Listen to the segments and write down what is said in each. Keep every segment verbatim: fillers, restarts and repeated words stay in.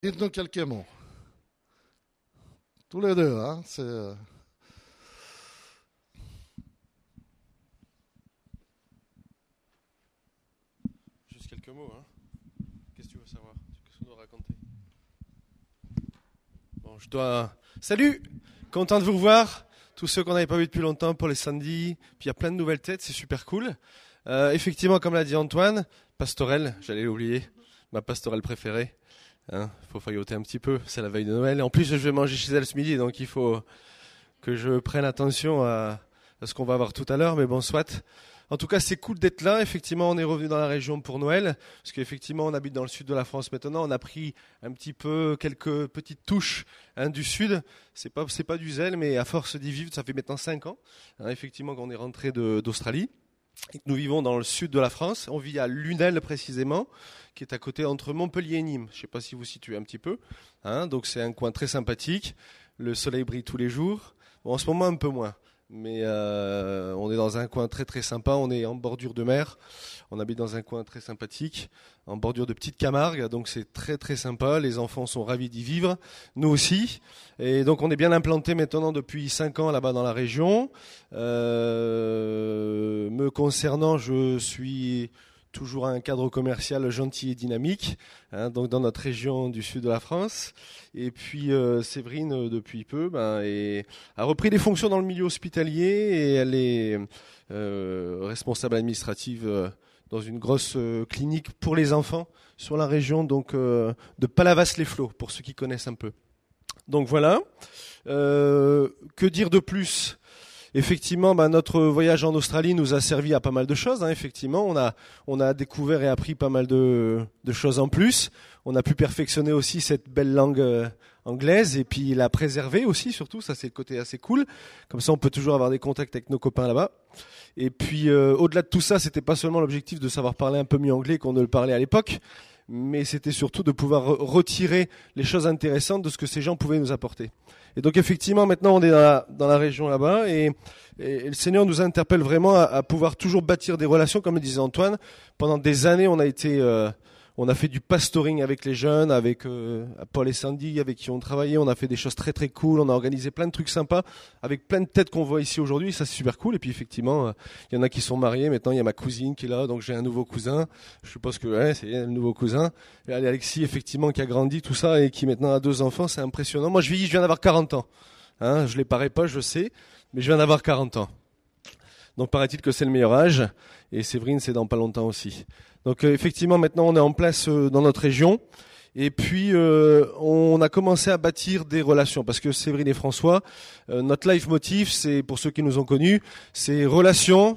Dites-nous quelques mots. Tous les deux, hein. C'est... euh, Juste quelques mots, hein. Qu'est-ce que tu veux savoir? Qu'est-ce que tu dois raconter? Bon, je dois... Salut! Content de vous revoir. Tous ceux qu'on n'avait pas vus depuis longtemps pour les samedis. Puis il y a plein de nouvelles têtes, c'est super cool. Euh, effectivement, comme l'a dit Antoine, pastorelle, j'allais l'oublier, ma pastorelle préférée. Hein, faut failloter un petit peu, c'est la veille de Noël. Et en plus, je vais manger chez elle ce midi, donc il faut que je prenne attention à, à ce qu'on va avoir tout à l'heure. Mais bon, soit. En tout cas, c'est cool d'être là. Effectivement, on est revenu dans la région pour Noël, parce qu'effectivement, on habite dans le sud de la France maintenant. On a pris un petit peu quelques petites touches hein, du sud. C'est pas, c'est pas du zèle, mais à force d'y vivre, ça fait maintenant cinq ans. Hein, effectivement, qu'on est rentré de, d'Australie. Et que nous vivons dans le sud de la France. On vit à Lunel précisément, qui est à côté entre Montpellier et Nîmes. Je ne sais pas si vous situez un petit peu. Hein, donc c'est un coin très sympathique. Le soleil brille tous les jours. Bon, en ce moment un peu moins. Mais euh, on est dans un coin très très sympa, on est en bordure de mer, on habite dans un coin très sympathique, en bordure de Petite Camargue, donc c'est très très sympa, les enfants sont ravis d'y vivre, nous aussi, et donc on est bien implanté maintenant depuis cinq ans là-bas dans la région. Euh, me concernant, je suis toujours un cadre commercial gentil et dynamique, hein, donc dans notre région du sud de la France. Et puis euh, Séverine, euh, depuis peu, ben, est, a repris des fonctions dans le milieu hospitalier et elle est euh, responsable administrative euh, dans une grosse euh, clinique pour les enfants sur la région donc euh, de Palavas-les-Flots, pour ceux qui connaissent un peu. Donc voilà. Euh, que dire de plus ? Effectivement, bah, notre voyage en Australie nous a servi à pas mal de choses. Hein, effectivement, on a, on a découvert et appris pas mal de, de choses en plus. On a pu perfectionner aussi cette belle langue euh, anglaise et puis la préserver aussi, surtout. Ça, c'est le côté assez cool. Comme ça, on peut toujours avoir des contacts avec nos copains là-bas. Et puis, euh, au-delà de tout ça, c'était pas seulement l'objectif de savoir parler un peu mieux anglais qu'on ne le parlait à l'époque, mais c'était surtout de pouvoir re- retirer les choses intéressantes de ce que ces gens pouvaient nous apporter. Et donc effectivement, maintenant on est dans la, dans la région là-bas et, et le Seigneur nous interpelle vraiment à, à pouvoir toujours bâtir des relations, comme le disait Antoine. Pendant des années, on a été, euh, on a fait du pastoring avec les jeunes, avec euh, Paul et Sandy, avec qui on travaillait. On a fait des choses très très cool. On a organisé plein de trucs sympas avec plein de têtes qu'on voit ici aujourd'hui. Ça c'est super cool. Et puis effectivement, euh, il y en a qui sont mariés. Maintenant, il y a ma cousine qui est là, donc j'ai un nouveau cousin. Je suppose que ouais, c'est le nouveau cousin. Et Alexis, effectivement, qui a grandi, tout ça, et qui maintenant a deux enfants, c'est impressionnant. Moi, je vis, je viens d'avoir quarante ans. Hein, je les parais pas, je sais, mais je viens d'avoir quarante ans. Donc, paraît-il que c'est le meilleur âge. Et Séverine, c'est dans pas longtemps aussi. Donc, euh, effectivement, maintenant, on est en place euh, dans notre région. Et puis, euh, on a commencé à bâtir des relations. Parce que Séverine et François, euh, notre life motif, c'est, pour ceux qui nous ont connus, c'est relation,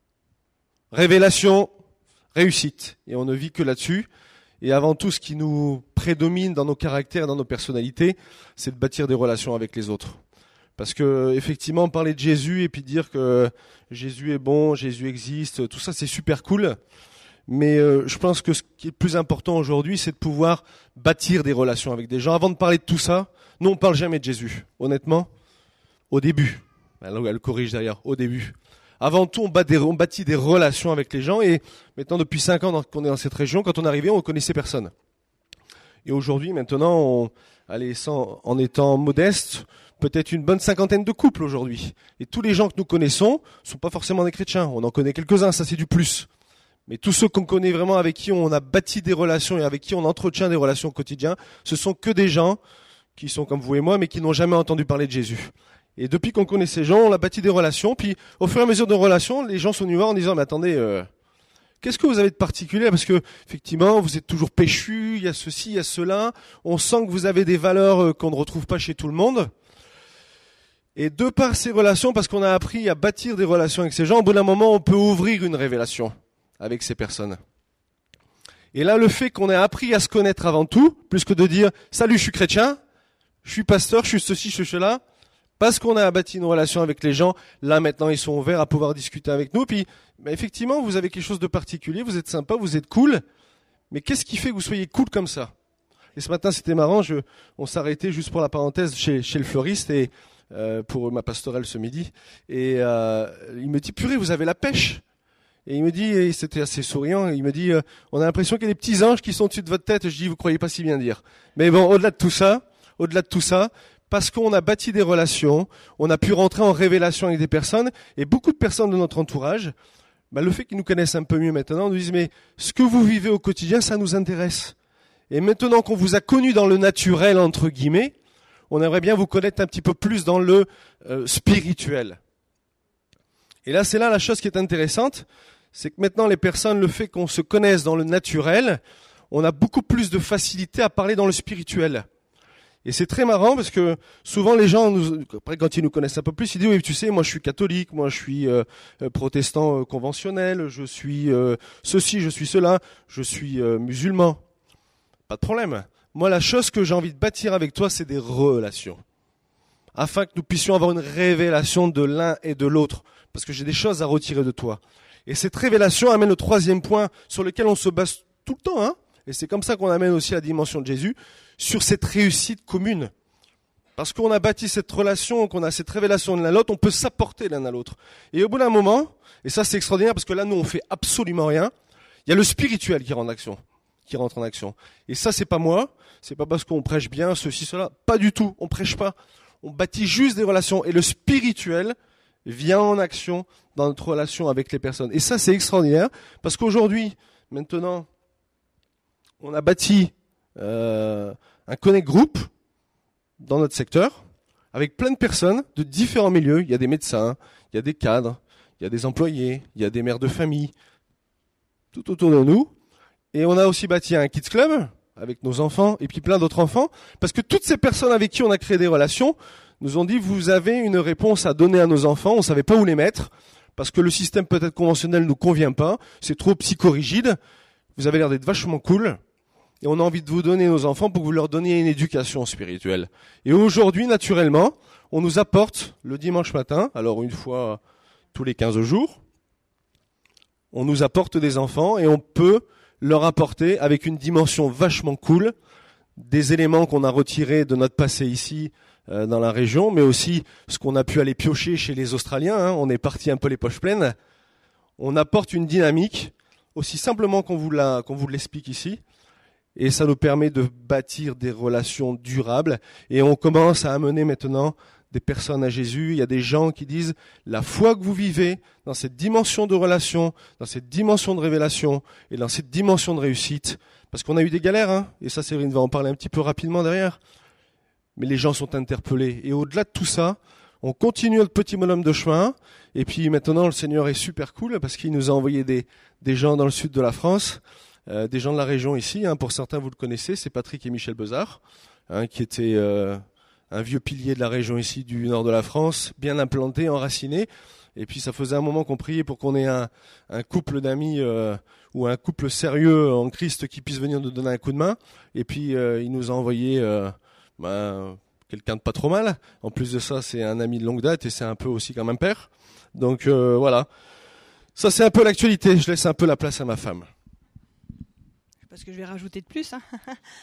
révélation, réussite. Et on ne vit que là-dessus. Et avant tout, ce qui nous prédomine dans nos caractères et dans nos personnalités, c'est de bâtir des relations avec les autres. Parce que, effectivement, parler de Jésus et puis dire que Jésus est bon, Jésus existe, tout ça, c'est super cool. Mais euh, je pense que ce qui est le plus important aujourd'hui, c'est de pouvoir bâtir des relations avec des gens. Avant de parler de tout ça, nous, on parle jamais de Jésus. Honnêtement, au début. Elle, elle corrige d'ailleurs, au début. Avant tout, on, bat des, on bâtit des relations avec les gens. Et maintenant, depuis cinq ans qu'on est dans cette région, quand on arrivait, on ne connaissait personne. Et aujourd'hui, maintenant, on, allez, sans, en étant modeste, peut-être une bonne cinquantaine de couples aujourd'hui. Et tous les gens que nous connaissons ne sont pas forcément des chrétiens. On en connaît quelques-uns, ça c'est du plus. Mais tous ceux qu'on connaît vraiment, avec qui on a bâti des relations et avec qui on entretient des relations au quotidien, ce sont que des gens qui sont comme vous et moi, mais qui n'ont jamais entendu parler de Jésus. Et depuis qu'on connaît ces gens, on a bâti des relations. Puis, au fur et à mesure de relations, les gens sont venus voir en disant, mais attendez, euh, qu'est-ce que vous avez de particulier ? Parce que, effectivement, vous êtes toujours péchus, il y a ceci, il y a cela. On sent que vous avez des valeurs euh, qu'on ne retrouve pas chez tout le monde. Et de par ces relations, parce qu'on a appris à bâtir des relations avec ces gens, au bout d'un moment, on peut ouvrir une révélation avec ces personnes. Et là, le fait qu'on ait appris à se connaître avant tout, plus que de dire, salut, je suis chrétien, je suis pasteur, je suis ceci, je suis cela, parce qu'on a bâti une relation avec les gens, là maintenant ils sont ouverts à pouvoir discuter avec nous. Puis bah, effectivement, vous avez quelque chose de particulier, vous êtes sympa, vous êtes cool. Mais qu'est-ce qui fait que vous soyez cool comme ça ? Et ce matin c'était marrant, je, on s'arrêtait juste pour la parenthèse chez, chez le fleuriste et euh, pour ma pastorelle ce midi. Et euh, il me dit, purée, vous avez la pêche ? Et il me dit, et c'était assez souriant, il me dit, euh, on a l'impression qu'il y a des petits anges qui sont au-dessus de votre tête. Je dis, vous croyez pas si bien dire. Mais bon, au-delà de tout ça, au-delà de tout ça, parce qu'on a bâti des relations, on a pu rentrer en révélation avec des personnes, et beaucoup de personnes de notre entourage, bah, le fait qu'ils nous connaissent un peu mieux maintenant, nous disent, mais ce que vous vivez au quotidien, ça nous intéresse. Et maintenant qu'on vous a connu dans le naturel, entre guillemets, on aimerait bien vous connaître un petit peu plus dans le euh, spirituel. Et là, c'est là la chose qui est intéressante, c'est que maintenant les personnes, le fait qu'on se connaisse dans le naturel, on a beaucoup plus de facilité à parler dans le spirituel. Et c'est très marrant parce que souvent les gens, nous, après quand ils nous connaissent un peu plus, ils disent oui, tu sais, moi je suis catholique, moi je suis euh, protestant euh, conventionnel, je suis euh, ceci, je suis cela, je suis euh, musulman. Pas de problème. Moi, la chose que j'ai envie de bâtir avec toi, c'est des relations, afin que nous puissions avoir une révélation de l'un et de l'autre, parce que j'ai des choses à retirer de toi. Et cette révélation amène au troisième point sur lequel on se base tout le temps, hein, et c'est comme ça qu'on amène aussi la dimension de Jésus, sur cette réussite commune. Parce qu'on a bâti cette relation, qu'on a cette révélation de l'un à l'autre, on peut s'apporter l'un à l'autre. Et au bout d'un moment, et ça c'est extraordinaire parce que là nous on fait absolument rien, il y a le spirituel qui rentre en action, qui rentre en action. Et ça c'est pas moi, c'est pas parce qu'on prêche bien, ceci, cela, pas du tout, on prêche pas. On bâtit juste des relations et le spirituel vient en action dans notre relation avec les personnes. Et ça c'est extraordinaire parce qu'aujourd'hui, maintenant, on a bâti euh, un connect group dans notre secteur avec plein de personnes de différents milieux. Il y a des médecins, il y a des cadres, il y a des employés, il y a des mères de famille, tout autour de nous. Et on a aussi bâti un kids club avec nos enfants et puis plein d'autres enfants parce que toutes ces personnes avec qui on a créé des relations nous ont dit vous avez une réponse à donner à nos enfants, on ne savait pas où les mettre parce que le système peut-être conventionnel ne nous convient pas, c'est trop psychorigide, vous avez l'air d'être vachement cool. Et on a envie de vous donner nos enfants pour que vous leur donniez une éducation spirituelle. Et aujourd'hui, naturellement, on nous apporte le dimanche matin, alors une fois tous les quinze jours, on nous apporte des enfants et on peut leur apporter, avec une dimension vachement cool, des éléments qu'on a retirés de notre passé ici, euh, dans la région, mais aussi ce qu'on a pu aller piocher chez les Australiens, hein, on est parti un peu les poches pleines. On apporte une dynamique, aussi simplement qu'on vous la, qu'on vous l'explique ici, et ça nous permet de bâtir des relations durables. Et on commence à amener maintenant des personnes à Jésus. Il y a des gens qui disent la foi que vous vivez dans cette dimension de relation, dans cette dimension de révélation et dans cette dimension de réussite. Parce qu'on a eu des galères, hein, et ça Séverine va en parler un petit peu rapidement derrière. Mais les gens sont interpellés. Et au-delà de tout ça, on continue notre petit bonhomme de chemin. Et puis maintenant, le Seigneur est super cool parce qu'il nous a envoyé des, des gens dans le sud de la France. Euh, des gens de la région ici, hein, pour certains vous le connaissez, c'est Patrick et Michel Bezard, hein, qui étaient euh, un vieux pilier de la région ici du nord de la France, bien implanté, enraciné. Et puis ça faisait un moment qu'on priait pour qu'on ait un, un couple d'amis euh, ou un couple sérieux en Christ qui puisse venir nous donner un coup de main. Et puis euh, il nous a envoyé euh, ben, quelqu'un de pas trop mal. En plus de ça, c'est un ami de longue date et c'est un peu aussi comme un père. Donc euh, voilà, ça c'est un peu l'actualité. Je laisse un peu la place à ma femme. Parce que je vais rajouter de plus. Hein.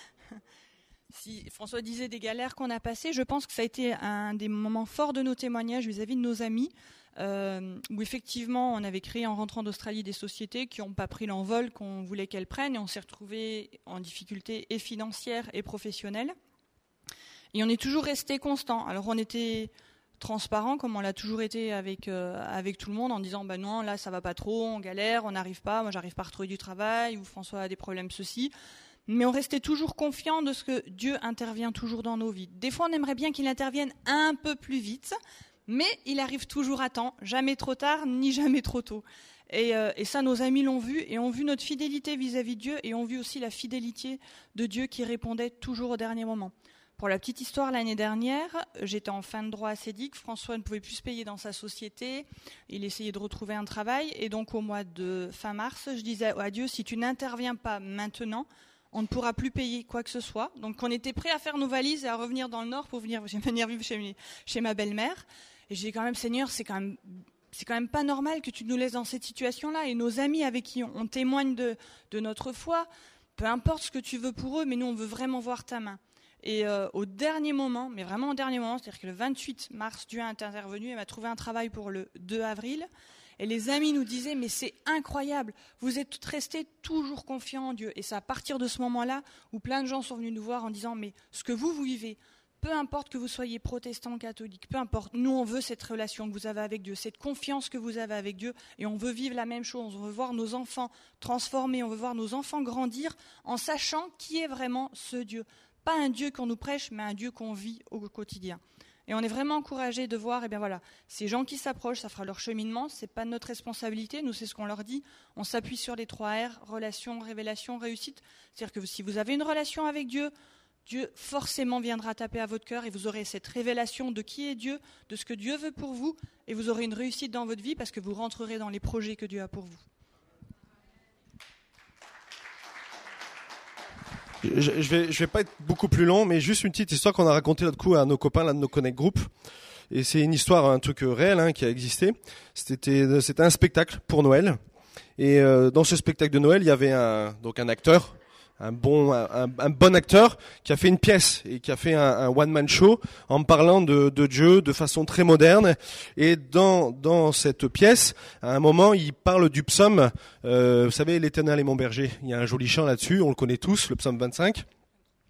Si François disait des galères qu'on a passées, je pense que ça a été un des moments forts de nos témoignages vis-à-vis de nos amis, euh, où effectivement on avait créé en rentrant d'Australie des sociétés qui n'ont pas pris l'envol qu'on voulait qu'elles prennent, et on s'est retrouvés en difficulté et financière et professionnelle. Et on est toujours resté constant. Alors on était transparent comme on l'a toujours été avec euh, avec tout le monde en disant bah non là ça va pas trop, on galère, on n'arrive pas, moi j'arrive pas à retrouver du travail ou François a des problèmes ceci, mais on restait toujours confiant de ce que Dieu intervient toujours dans nos vies. Des fois on aimerait bien qu'il intervienne un peu plus vite, mais il arrive toujours à temps, jamais trop tard ni jamais trop tôt. Et, euh, et ça nos amis l'ont vu et ont vu notre fidélité vis-à-vis de Dieu et ont vu aussi la fidélité de Dieu qui répondait toujours au dernier moment. Pour la petite histoire, l'année dernière, j'étais en fin de droit à Cédic. François ne pouvait plus se payer dans sa société. Il essayait de retrouver un travail. Et donc, au mois de fin mars, je disais à Dieu, si tu n'interviens pas maintenant, on ne pourra plus payer quoi que ce soit. Donc, on était prêts à faire nos valises et à revenir dans le Nord pour venir, venir vivre chez, chez ma belle-mère. Et j'ai dit quand même, Seigneur, c'est quand même, c'est quand même pas normal que tu nous laisses dans cette situation-là. Et nos amis avec qui on, on témoigne de, de notre foi, peu importe ce que tu veux pour eux, mais nous, on veut vraiment voir ta main. Et euh, au dernier moment, mais vraiment au dernier moment, c'est-à-dire que le vingt-huit mars, Dieu est intervenu et m'a trouvé un travail pour le deux avril. Et les amis nous disaient, mais c'est incroyable, vous êtes restés toujours confiants en Dieu. Et c'est à partir de ce moment-là où plein de gens sont venus nous voir en disant, mais ce que vous, vous vivez, peu importe que vous soyez protestant, catholique, peu importe, nous on veut cette relation que vous avez avec Dieu, cette confiance que vous avez avec Dieu, et on veut vivre la même chose, on veut voir nos enfants transformés, on veut voir nos enfants grandir en sachant qui est vraiment ce Dieu. Pas un Dieu qu'on nous prêche, mais un Dieu qu'on vit au quotidien. Et on est vraiment encouragés de voir, eh bien voilà, ces gens qui s'approchent, ça fera leur cheminement, c'est pas notre responsabilité, nous c'est ce qu'on leur dit, on s'appuie sur les trois R, relation, révélation, réussite. C'est-à-dire que si vous avez une relation avec Dieu, Dieu forcément viendra taper à votre cœur et vous aurez cette révélation de qui est Dieu, de ce que Dieu veut pour vous, et vous aurez une réussite dans votre vie parce que vous rentrerez dans les projets que Dieu a pour vous. Je, je vais, je vais pas être beaucoup plus long, mais juste une petite histoire qu'on a racontée l'autre coup à nos copains, l'un de nos Connect Group. Et c'est une histoire, un truc réel hein, qui a existé. C'était, c'était un spectacle pour Noël. Et euh, dans ce spectacle de Noël, il y avait un, donc un acteur, un bon, un, un bon acteur qui a fait une pièce et qui a fait un, un one-man show en parlant de, de Dieu de façon très moderne. Et dans, dans cette pièce, à un moment, il parle du psaume. Euh, vous savez, l'Éternel est mon berger. Il y a un joli chant là-dessus. On le connaît tous, le psaume vingt-cinq. Pardon ?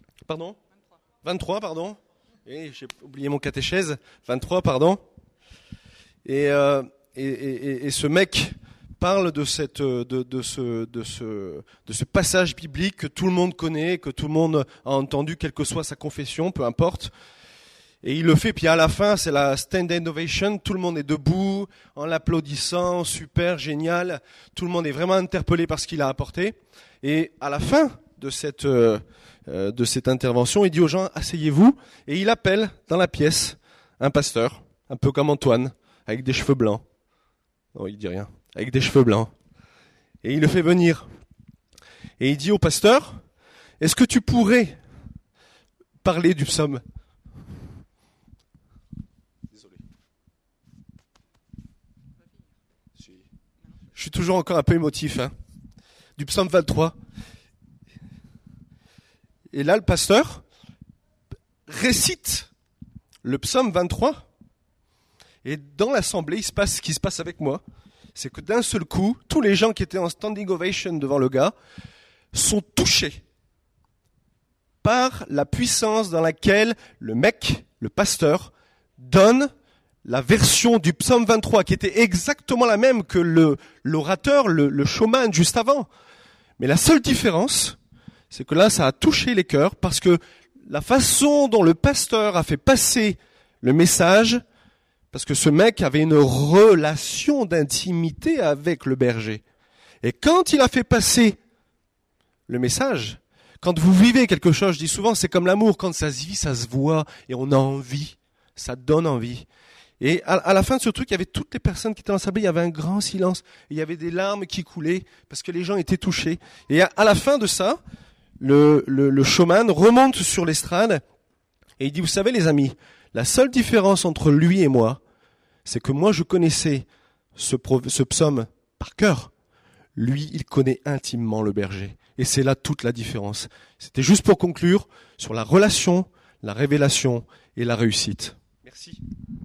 vingt-trois, pardon. Et j'ai oublié mon catéchèse. vingt-trois, pardon. Et, euh, et, et, et ce mec parle de cette, de, de ce, de ce, de ce passage biblique que tout le monde connaît, que tout le monde a entendu, quelle que soit sa confession, peu importe. Et il le fait, puis à la fin, c'est la stand ovation, tout le monde est debout, en l'applaudissant, super, génial. Tout le monde est vraiment interpellé par ce qu'il a apporté. Et à la fin de cette, euh, de cette intervention, il dit aux gens, asseyez-vous, et il appelle dans la pièce un pasteur, un peu comme Antoine, avec des cheveux blancs. Non, il dit rien. Avec des cheveux blancs. Et il le fait venir. Et il dit au pasteur, est-ce que tu pourrais parler du psaume ? Désolé. Je suis toujours encore un peu émotif, hein. Du psaume vingt-trois. Et là, le pasteur récite le psaume vingt-trois. Et dans l'assemblée, il se passe ce qui se passe avec moi. C'est que d'un seul coup, tous les gens qui étaient en standing ovation devant le gars sont touchés par la puissance dans laquelle le mec, le pasteur, donne la version du psaume vingt-trois, qui était exactement la même que le, l'orateur, le, le showman juste avant. Mais la seule différence, c'est que là, ça a touché les cœurs, parce que la façon dont le pasteur a fait passer le message, parce que ce mec avait une relation d'intimité avec le berger. Et quand il a fait passer le message, quand vous vivez quelque chose, je dis souvent, c'est comme l'amour, quand ça se vit, ça se voit, et on a envie, ça donne envie. Et à, à la fin de ce truc, il y avait toutes les personnes qui étaient dans l'assemblée, il y avait un grand silence, et il y avait des larmes qui coulaient, parce que les gens étaient touchés. Et à, à la fin de ça, le, le, le showman remonte sur l'estrade, et il dit, vous savez les amis, la seule différence entre lui et moi, c'est que moi je connaissais ce, ce psaume par cœur. Lui, il connaît intimement le berger. Et c'est là toute la différence. C'était juste pour conclure sur la relation, la révélation et la réussite. Merci.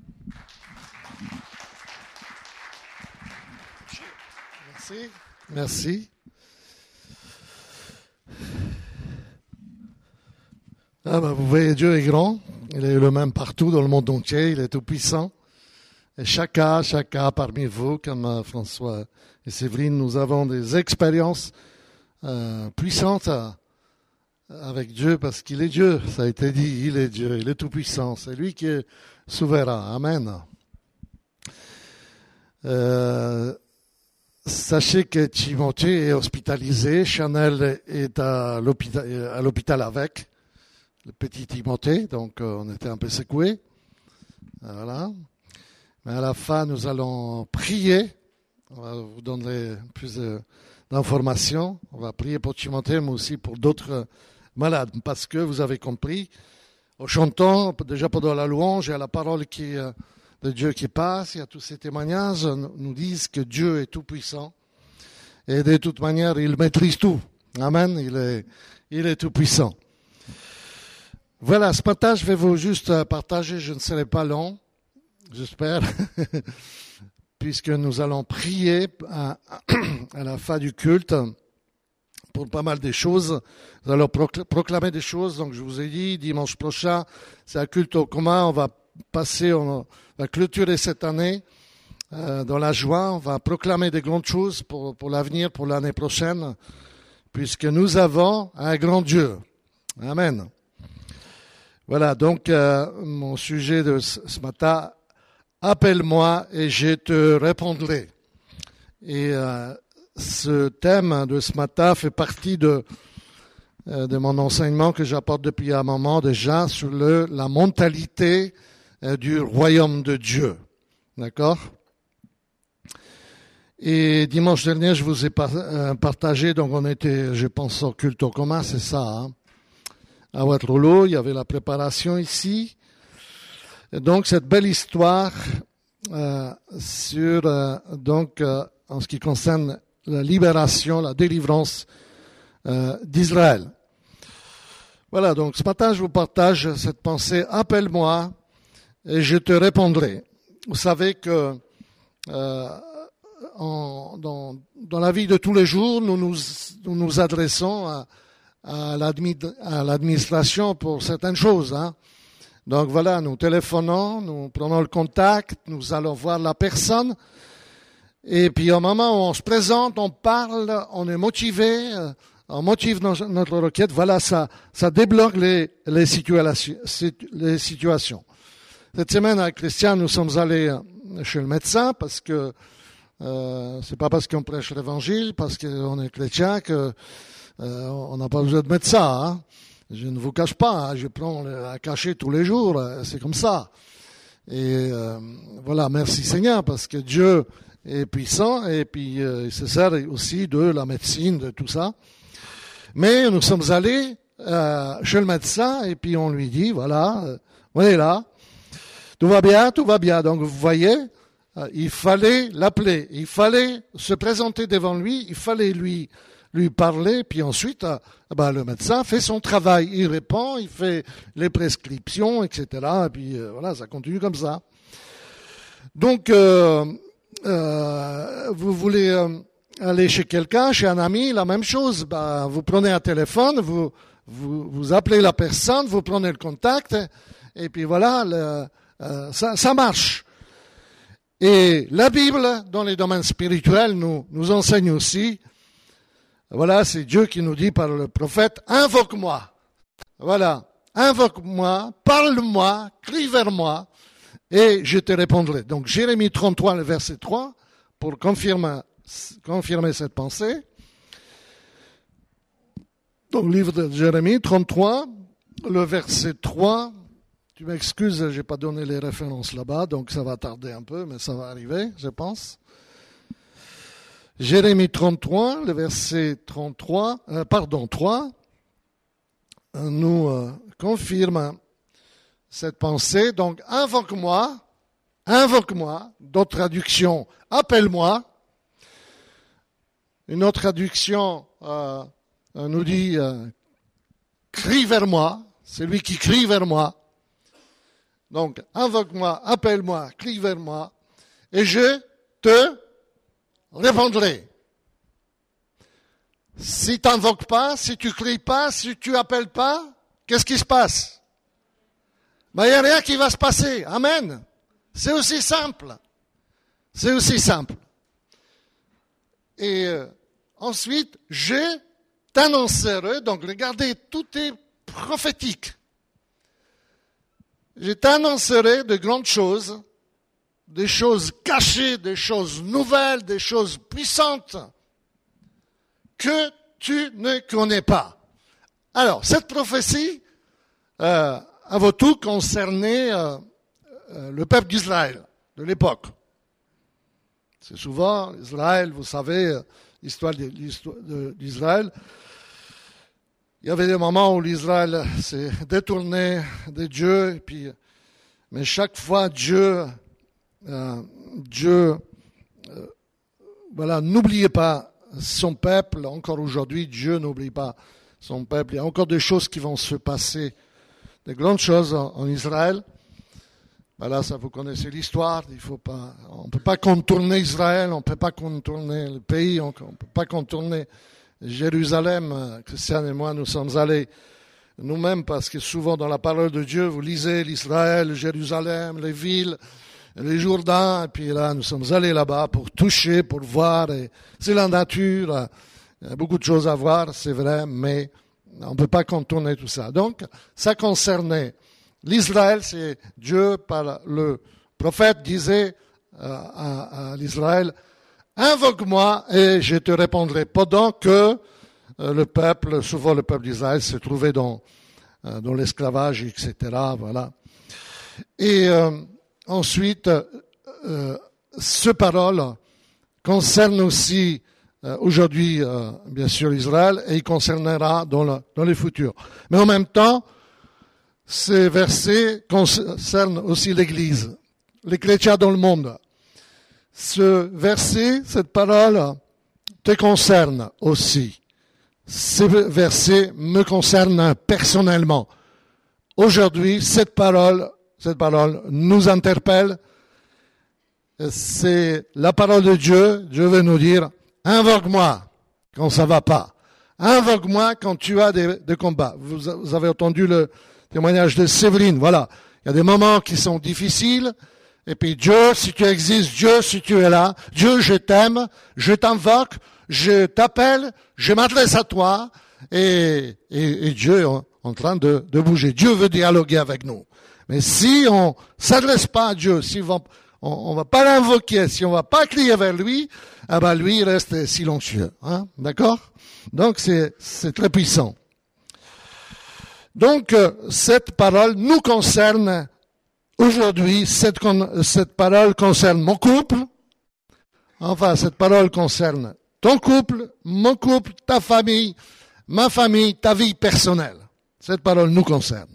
Merci. Merci. Ah ben, vous voyez, Dieu est grand. Il est le même partout dans le monde entier. Il est tout puissant. Et chacun, chacun parmi vous, comme François et Séverine, nous avons des expériences euh, puissantes à, avec Dieu, parce qu'il est Dieu. Ça a été dit, il est Dieu, il est tout puissant. C'est lui qui est souverain. Amen. Euh, sachez que Timothée est hospitalisé. Chanel est à l'hôpital, à l'hôpital avec le petit Timothée, donc euh, on était un peu secoués. Voilà. Mais à la fin, nous allons prier. On va vous donner plus d'informations. On va prier pour Timothée, mais aussi pour d'autres malades. Parce que vous avez compris, au chantant, déjà pendant la louange, il y a la parole qui, de Dieu qui passe. Il y a tous ces témoignages nous disent que Dieu est tout puissant. Et de toute manière, il maîtrise tout. Amen. Il est, il est tout puissant. Voilà, ce matin, je vais vous juste partager, je ne serai pas long. J'espère. puisque nous allons prier à, à la fin du culte pour pas mal de choses. Nous allons proclamer des choses. Donc je vous ai dit, dimanche prochain, c'est un culte au commun. On va passer, on va clôturer cette année euh, dans la joie. On va proclamer des grandes choses pour, pour l'avenir, pour l'année prochaine, puisque nous avons un grand Dieu. Amen. Voilà, donc euh, mon sujet de ce matin, appelle-moi et je te répondrai. Et euh, ce thème de ce matin fait partie de, euh, de mon enseignement que j'apporte depuis un moment déjà sur le, la mentalité euh, du royaume de Dieu. D'accord ? Et dimanche dernier, je vous ai par, euh, partagé, donc on était, je pense, au culte au commun, c'est ça, hein, à Waterloo, il y avait la préparation ici. Et donc cette belle histoire euh, sur euh, donc euh, en ce qui concerne la libération, la délivrance euh, d'Israël. Voilà, donc ce matin je vous partage cette pensée, appelle-moi et je te répondrai. Vous savez que euh, en, dans, dans la vie de tous les jours, nous nous, nous, nous adressons à à l'administration pour certaines choses. Hein. Donc voilà, nous téléphonons, nous prenons le contact, nous allons voir la personne. Et puis au moment où on se présente, on parle, on est motivé, on motive notre requête. Voilà, ça, ça débloque les, les, situations, les situations. Cette semaine, avec Christian, nous sommes allés chez le médecin parce que euh, c'est pas parce qu'on prêche l'évangile, parce qu'on est chrétien que Euh, on n'a pas besoin de médecin, hein. Je ne vous cache pas, hein. Je prends à cacher tous les jours, c'est comme ça. Et euh, voilà, merci Seigneur, parce que Dieu est puissant et puis euh, il se sert aussi de la médecine, de tout ça. Mais nous sommes allés euh, chez le médecin et puis on lui dit, voilà, euh, on est là, tout va bien, tout va bien. Donc vous voyez, euh, il fallait l'appeler, il fallait se présenter devant lui, il fallait lui lui parler, puis ensuite, euh, ben, le médecin fait son travail. Il répond, il fait les prescriptions, et cetera. Et puis euh, voilà, ça continue comme ça. Donc, euh, euh, vous voulez euh, aller chez quelqu'un, chez un ami, la même chose. Ben, vous prenez un téléphone, vous, vous, vous appelez la personne, vous prenez le contact, et puis voilà, le, euh, ça, ça marche. Et la Bible, dans les domaines spirituels, nous, nous enseigne aussi. Voilà, c'est Dieu qui nous dit par le prophète, invoque-moi. Voilà, invoque-moi, parle-moi, crie vers moi, et je te répondrai. Donc, Jérémie trente-trois, le verset trois, pour confirmer, confirmer cette pensée. Donc, livre de Jérémie trente-trois, le verset trois. Tu m'excuses, je n'ai pas donné les références là-bas, donc ça va tarder un peu, mais ça va arriver, je pense. Jérémie trente-trois, le verset trente-trois, euh, pardon, trois, euh, nous euh, confirme cette pensée. Donc, invoque-moi, invoque-moi, d'autres traductions, appelle-moi. Une autre traduction euh, nous dit, euh, crie vers moi, c'est lui qui crie vers moi. Donc, invoque-moi, appelle-moi, crie vers moi, et je te répondrai. Si tu n'invoques pas, si tu cries pas, si tu appelles pas, qu'est-ce qui se passe? Ben, il n'y a rien qui va se passer. Amen. C'est aussi simple. C'est aussi simple. Et euh, ensuite, je t'annoncerai, donc regardez, tout est prophétique. Je t'annoncerai de grandes choses, des choses cachées, des choses nouvelles, des choses puissantes que tu ne connais pas. Alors, cette prophétie euh, avant tout concernait euh, euh, le peuple d'Israël de l'époque. C'est souvent Israël, vous savez, l'histoire d'Israël. Il y avait des moments où l'Israël s'est détourné de Dieu, et puis, mais chaque fois Dieu Euh, Dieu, euh, voilà, n'oubliez pas son peuple. Encore aujourd'hui, Dieu n'oublie pas son peuple. Il y a encore des choses qui vont se passer, des grandes choses en, en Israël. Ben là, ça vous connaissez l'histoire. Il faut pas, on peut pas contourner Israël, on peut pas contourner le pays, on, on peut pas contourner Jérusalem. Christiane et moi, nous sommes allés nous-mêmes parce que souvent dans la parole de Dieu, vous lisez l'Israël, Jérusalem, les villes, les Jourdains, et puis là, nous sommes allés là-bas pour toucher, pour voir. Et c'est la nature. Il y a beaucoup de choses à voir, c'est vrai, mais on ne peut pas contourner tout ça. Donc, ça concernait l'Israël, c'est Dieu, par le prophète, disait à, à l'Israël, « Invoque-moi et je te répondrai » pendant que le peuple, souvent le peuple d'Israël, se trouvait dans, dans l'esclavage, et cetera. Voilà. Et euh, ensuite, euh, ce parole concerne aussi euh, aujourd'hui, euh, bien sûr, Israël, et il concernera dans le, dans le futur. Mais en même temps, ces versets concernent aussi l'Église, les chrétiens dans le monde. Ce verset, cette parole, te concerne aussi. Ces versets me concernent personnellement. Aujourd'hui, cette parole, cette parole nous interpelle. C'est la parole de Dieu. Dieu veut nous dire, invoque-moi quand ça va pas. Invoque-moi quand tu as des, des combats. Vous, vous avez entendu le témoignage de Séverine. Voilà. Il y a des moments qui sont difficiles. Et puis Dieu, si tu existes, Dieu, si tu es là, Dieu, je t'aime, je t'invoque, je t'appelle, je m'adresse à toi, et, et, et Dieu est en, en train de, de bouger. Dieu veut dialoguer avec nous. Mais si on s'adresse pas à Dieu, si on, on, on va pas l'invoquer, si on va pas crier vers lui, ah ben lui il reste silencieux, hein, d'accord? Donc c'est c'est très puissant. Donc euh, cette parole nous concerne. Aujourd'hui, cette, cette parole concerne mon couple. Enfin, cette parole concerne ton couple, mon couple, ta famille, ma famille, ta vie personnelle. Cette parole nous concerne.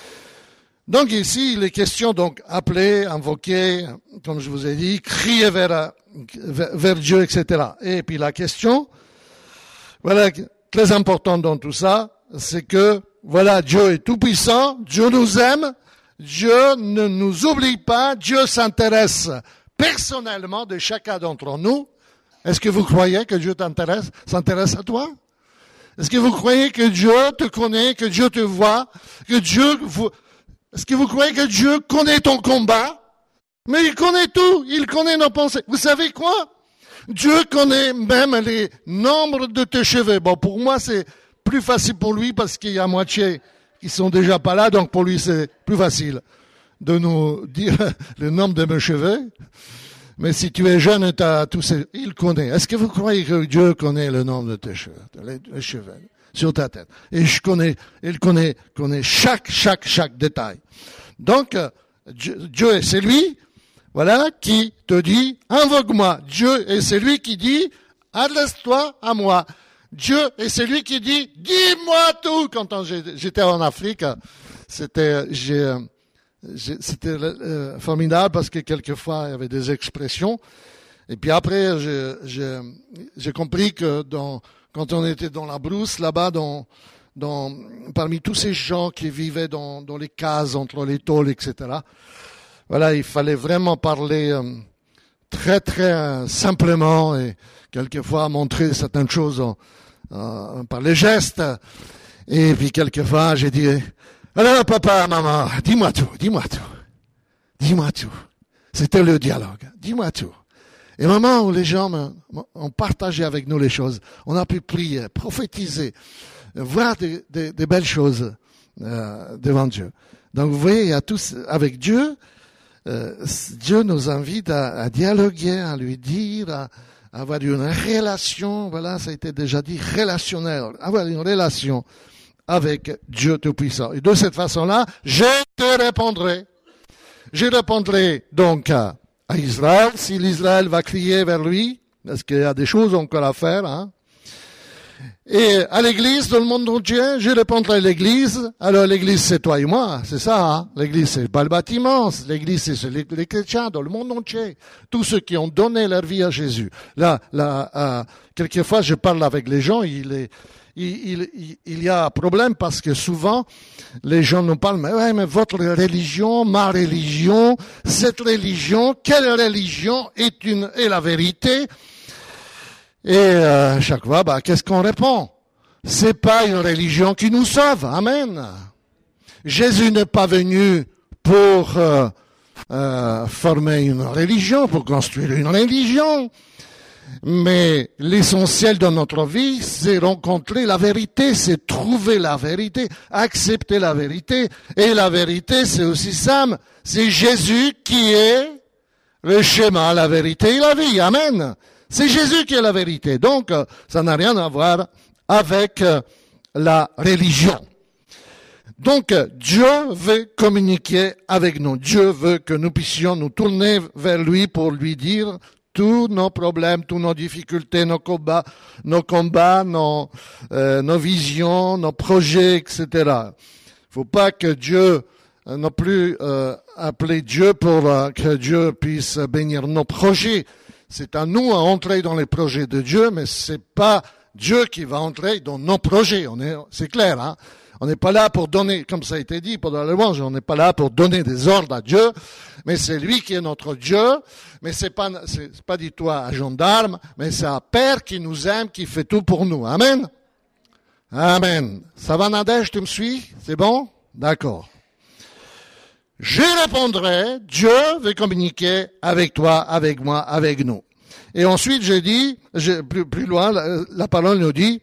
Donc ici, il est question donc appeler, invoquer, comme je vous ai dit, crier vers, vers, vers Dieu, et cetera. Et puis la question, voilà, très importante dans tout ça, c'est que, voilà, Dieu est tout puissant, Dieu nous aime, Dieu ne nous oublie pas, Dieu s'intéresse personnellement de chacun d'entre nous. Est-ce que vous croyez que Dieu t'intéresse, s'intéresse à toi? Est-ce que vous croyez que Dieu te connaît, que Dieu te voit, que Dieu vous, est-ce que vous croyez que Dieu connaît ton combat? Mais il connaît tout, il connaît nos pensées. Vous savez quoi? Dieu connaît même les nombres de tes cheveux. Bon, pour moi, c'est plus facile pour lui parce qu'il y a moitié qui sont déjà pas là, donc pour lui c'est plus facile de nous dire le nombre de mes cheveux. Mais si tu es jeune et t'as tous ces, il connaît. Est-ce que vous croyez que Dieu connaît le nombre de tes cheveux, les, les cheveux sur ta tête? Et je connais, il connaît, connaît chaque, chaque, chaque détail. Donc, Dieu, Dieu est celui, voilà, qui te dit, invoque-moi. Dieu est celui qui dit, adresse-toi à moi. Dieu est celui qui dit, dis-moi tout. Quand j'étais en Afrique, c'était, j'ai, j'ai, c'était euh, formidable parce que quelquefois il y avait des expressions. Et puis après, j'ai, j'ai, j'ai compris que dans, quand on était dans la brousse, là-bas, dans, dans, parmi tous ces gens qui vivaient dans, dans les cases, entre les tôles, et cetera, voilà, il fallait vraiment parler euh, très, très euh, simplement et quelquefois montrer certaines choses en, en, par les gestes. Et puis quelquefois, j'ai dit, alors papa, maman, dis-moi tout, dis-moi tout, dis-moi tout. C'était le dialogue, dis-moi tout. Et au moment où les gens ont partagé avec nous les choses, on a pu prier, prophétiser, voir des, des, des belles choses euh, devant Dieu. Donc vous voyez, il y a tous, avec Dieu, euh, Dieu nous invite à, à dialoguer, à lui dire, à, à avoir une relation, voilà, ça a été déjà dit, relationnelle, avoir une relation avec Dieu Tout-Puissant. Et de cette façon-là, je te répondrai. Je répondrai donc à à Israël, si l'Israël va crier vers lui, parce qu'il y a des choses encore à faire, hein. Et à l'église, dans le monde entier, je répondrai à l'église. Alors l'église, c'est toi et moi, c'est ça, hein. L'église, c'est pas le bâtiment, l'église, c'est les, les chrétiens dans le monde entier. Tous ceux qui ont donné leur vie à Jésus. Là, là, euh, quelquefois, je parle avec les gens, ils, il, il, il y a un problème parce que souvent, les gens nous parlent, mais ouais, mais votre religion, ma religion, cette religion, quelle religion est une, est la vérité? Et, euh, chaque fois, bah, qu'est-ce qu'on répond? C'est pas une religion qui nous sauve. Amen. Jésus n'est pas venu pour, euh, euh, former une religion, pour construire une religion. Mais l'essentiel de notre vie, c'est rencontrer la vérité, c'est trouver la vérité, accepter la vérité. Et la vérité, c'est aussi simple, c'est Jésus qui est le schéma, la vérité et la vie. Amen. C'est Jésus qui est la vérité. Donc, ça n'a rien à voir avec la religion. Donc, Dieu veut communiquer avec nous. Dieu veut que nous puissions nous tourner vers lui pour lui dire tous nos problèmes, toutes nos difficultés, nos combats, nos combats, nos, euh, nos visions, nos projets, et cetera. Faut pas que Dieu, euh, non plus euh, appeler Dieu pour euh, que Dieu puisse bénir nos projets. C'est à nous à entrer dans les projets de Dieu, mais c'est pas Dieu qui va entrer dans nos projets. On est, c'est clair, hein. On n'est pas là pour donner, comme ça a été dit pendant la louange, on n'est pas là pour donner des ordres à Dieu, mais c'est lui qui est notre Dieu, mais c'est pas, c'est pas du tout un gendarme, mais c'est un Père qui nous aime, qui fait tout pour nous. Amen? Amen. Ça va, Nadège, tu me suis? C'est bon? D'accord. Je répondrai, Dieu veut communiquer avec toi, avec moi, avec nous. Et ensuite, je dis, je, plus, plus loin, la, la parole nous dit,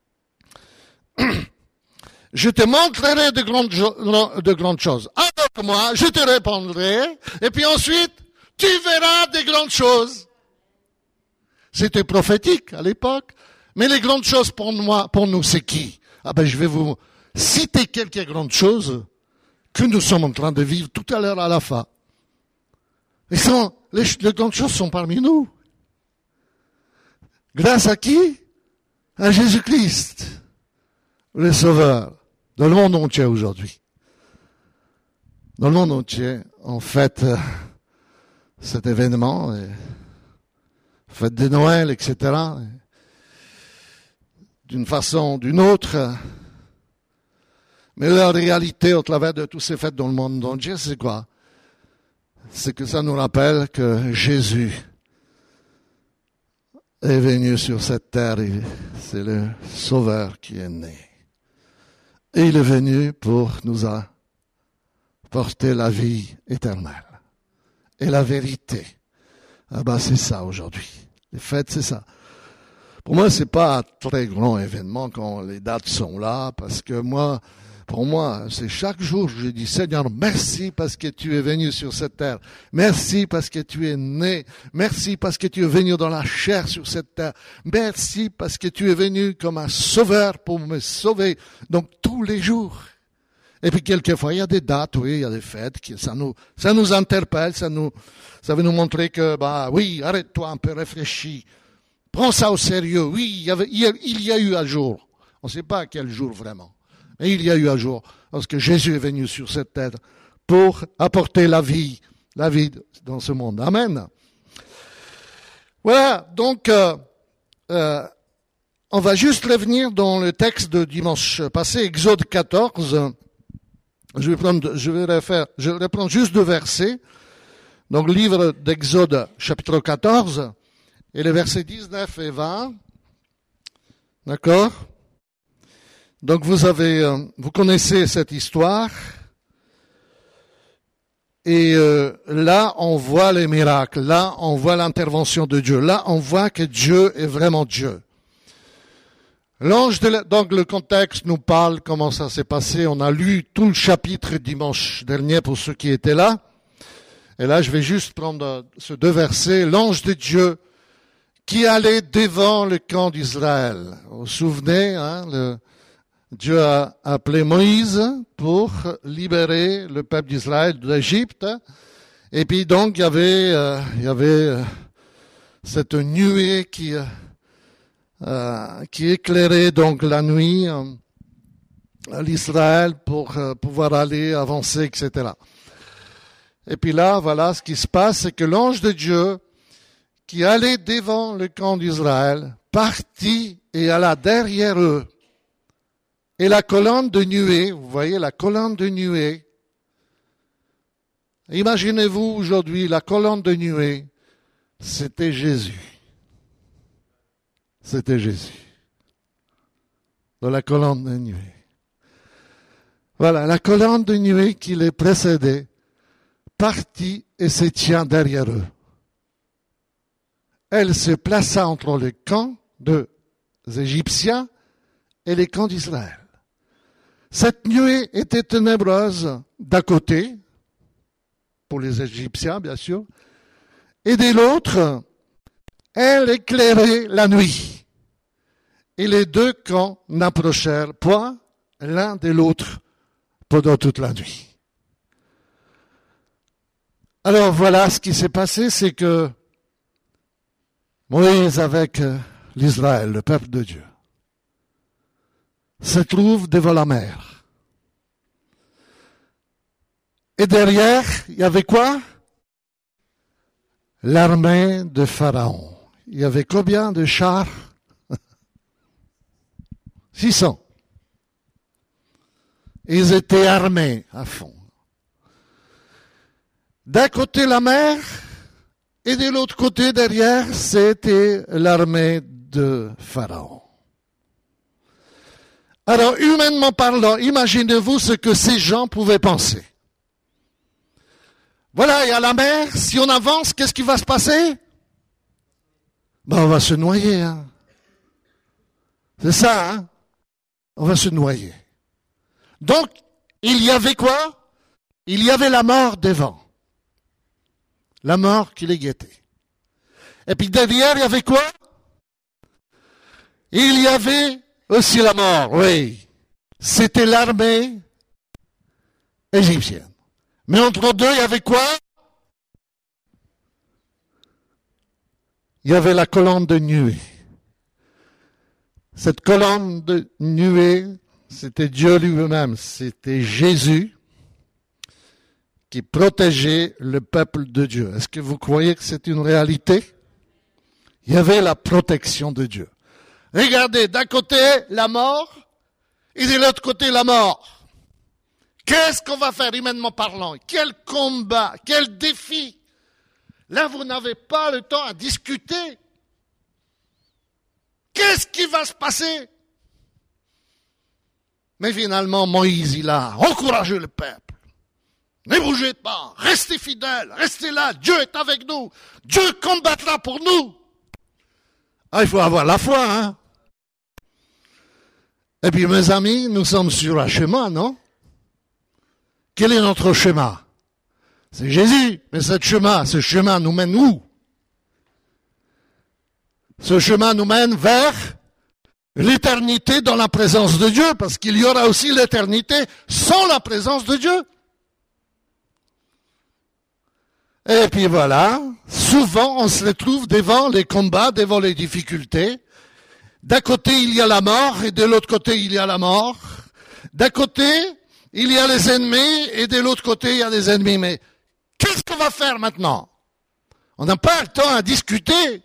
je te montrerai de grandes, de grandes choses. Avec moi, je te répondrai, et puis ensuite, tu verras des grandes choses. C'était prophétique à l'époque, mais les grandes choses pour moi, pour nous, c'est qui? Ah ben, je vais vous citer quelques grandes choses que nous sommes en train de vivre tout à l'heure à la fin. Et sont, les, les grandes choses sont parmi nous. Grâce à qui? À Jésus-Christ, le Sauveur. Dans le monde entier aujourd'hui. Dans le monde entier, on fête euh, cet événement, et fête de Noël, et cetera. Et d'une façon ou d'une autre. Mais la réalité, au travers de toutes ces fêtes dans le monde entier, c'est quoi? C'est que ça nous rappelle que Jésus est venu sur cette terre, et c'est le Sauveur qui est né. Et il est venu pour nous apporter la vie éternelle. Et la vérité. Ah ben, c'est ça aujourd'hui. Les fêtes, c'est ça. Pour moi, c'est pas un très grand événement quand les dates sont là, parce que moi, pour moi, c'est chaque jour, je dis, Seigneur, merci parce que tu es venu sur cette terre. Merci parce que tu es né. Merci parce que tu es venu dans la chair sur cette terre. Merci parce que tu es venu comme un sauveur pour me sauver. Donc, tous les jours. Et puis, quelquefois, il y a des dates, oui, il y a des fêtes, qui, ça nous, ça nous interpelle, ça nous, ça veut nous montrer que, bah, oui, arrête-toi un peu, réfléchis. Prends ça au sérieux. Oui, il y avait, il y a, il y a eu un jour. On ne sait pas à quel jour vraiment. Mais il y a eu un jour, lorsque Jésus est venu sur cette terre pour apporter la vie, la vie dans ce monde. Amen. Voilà, donc, euh, euh, on va juste revenir dans le texte de dimanche passé, Exode quatorze. Je vais prendre, je vais refaire, je vais reprendre juste deux versets. Donc, livre d'Exode, chapitre quatorze, et les versets dix-neuf et vingt. D'accord? Donc vous avez, vous connaissez cette histoire, et euh, là on voit les miracles, là on voit l'intervention de Dieu, là on voit que Dieu est vraiment Dieu. L'ange de la, donc le contexte nous parle comment ça s'est passé. On a lu tout le chapitre dimanche dernier pour ceux qui étaient là, et là je vais juste prendre ces deux versets. L'ange de Dieu qui allait devant le camp d'Israël. Vous vous souvenez, hein, le Dieu a appelé Moïse pour libérer le peuple d'Israël de l'Égypte. Et puis donc, il y avait, euh, il y avait euh, cette nuée qui, euh, qui éclairait donc la nuit euh, à l'Israël pour euh, pouvoir aller avancer, et cetera. Et puis là, voilà, ce qui se passe, c'est que l'ange de Dieu qui allait devant le camp d'Israël partit et alla derrière eux. Et la colonne de nuée, vous voyez la colonne de nuée. Imaginez-vous aujourd'hui, la colonne de nuée, c'était Jésus. C'était Jésus. Dans la colonne de nuée. Voilà, la colonne de nuée qui les précédait, partit et se tient derrière eux. Elle se plaça entre les camps des Égyptiens et les camps d'Israël. Cette nuée était ténébreuse d'un côté, pour les Égyptiens bien sûr, et de l'autre, elle éclairait la nuit. Et les deux camps n'approchèrent point l'un de l'autre pendant toute la nuit. Alors voilà, ce qui s'est passé, c'est que Moïse avec l'Israël, le peuple de Dieu, se trouve devant la mer. Et derrière, il y avait quoi? L'armée de Pharaon. Il y avait combien de chars? six cents. Ils étaient armés à fond. D'un côté la mer, et de l'autre côté derrière, c'était l'armée de Pharaon. Alors, humainement parlant, imaginez-vous ce que ces gens pouvaient penser. Voilà, il y a la mer, si on avance, qu'est-ce qui va se passer? Ben, on va se noyer, hein. C'est ça, hein. On va se noyer. Donc, il y avait quoi? Il y avait la mort devant. La mort qui les guettait. Et puis derrière, il y avait quoi? Il y avait aussi la mort, oui. C'était l'armée égyptienne. Mais entre deux, il y avait quoi? Il y avait la colonne de nuée. Cette colonne de nuée, c'était Dieu lui-même, c'était Jésus qui protégeait le peuple de Dieu. Est-ce que vous croyez que c'est une réalité? Il y avait la protection de Dieu. Regardez, d'un côté, la mort, et de l'autre côté, la mort. Qu'est-ce qu'on va faire, humainement parlant? Quel combat, quel défi? Là, vous n'avez pas le temps à discuter. Qu'est-ce qui va se passer? Mais finalement, Moïse, il a encouragé le peuple. Ne bougez pas, restez fidèles, restez là, Dieu est avec nous, Dieu combattra pour nous. Ah, il faut avoir la foi, hein. Et puis, mes amis, nous sommes sur un chemin, non? Quel est notre chemin? C'est Jésus, mais ce chemin, ce chemin nous mène où? Ce chemin nous mène vers l'éternité dans la présence de Dieu, parce qu'il y aura aussi l'éternité sans la présence de Dieu. Et puis voilà, souvent on se retrouve devant les combats, devant les difficultés. D'un côté il y a la mort et de l'autre côté il y a la mort. D'un côté il y a les ennemis et de l'autre côté il y a les ennemis. Mais qu'est-ce qu'on va faire maintenant? On n'a pas le temps à discuter.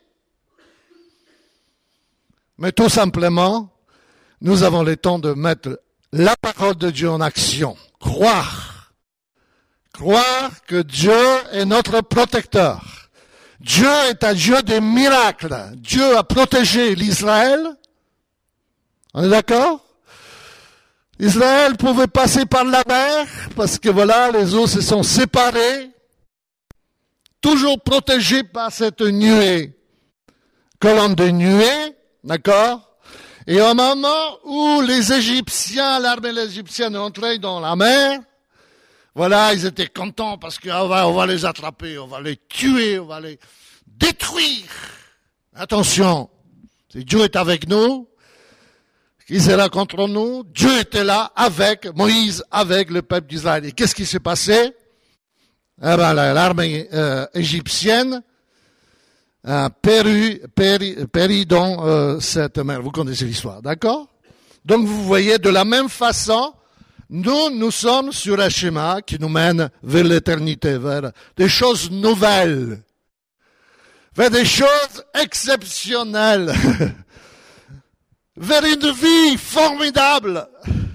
Mais tout simplement, nous avons le temps de mettre la parole de Dieu en action. Croire. Croire que Dieu est notre protecteur. Dieu est un Dieu des miracles. Dieu a protégé l'Israël. On est d'accord? Israël pouvait passer par la mer parce que voilà, les eaux se sont séparées. Toujours protégé par cette nuée. Colonne de nuée, d'accord? Et au moment où les Égyptiens, l'armée égyptienne entrait dans la mer, voilà, ils étaient contents parce qu'on va, on va les attraper, on va les tuer, on va les détruire. Attention, si Dieu est avec nous, qui sera contre nous? Dieu était là avec Moïse, avec le peuple d'Israël. Et qu'est-ce qui s'est passé? Eh ben, l'armée euh, égyptienne a péri, péri, péri dans euh, cette mer. Vous connaissez l'histoire, d'accord? Donc vous voyez, de la même façon, nous, nous sommes sur un schéma qui nous mène vers l'éternité, vers des choses nouvelles, vers des choses exceptionnelles, vers une vie formidable.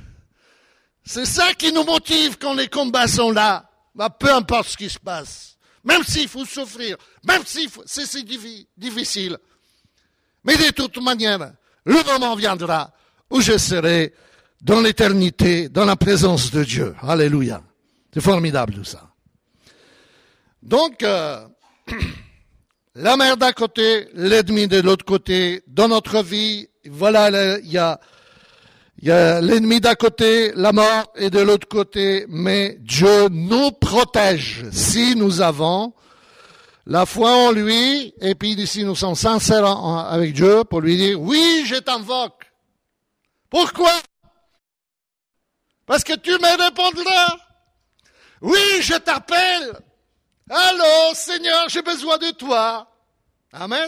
C'est ça qui nous motive quand les combats sont là. Bah, peu importe ce qui se passe. Même s'il faut souffrir. Même si c'est si difficile. Mais de toute manière, le moment viendra où je serai dans l'éternité, dans la présence de Dieu. Alléluia. C'est formidable tout ça. Donc, euh, la mer d'un côté, l'ennemi de l'autre côté, dans notre vie, voilà, il y a, il y a l'ennemi d'un côté, la mort, et de l'autre côté, mais Dieu nous protège si nous avons la foi en lui, et puis si nous sommes sincères avec Dieu pour lui dire, oui, je t'invoque. Pourquoi? Parce que tu me répondras. Oui, je t'appelle. Allô, Seigneur, j'ai besoin de toi. Amen.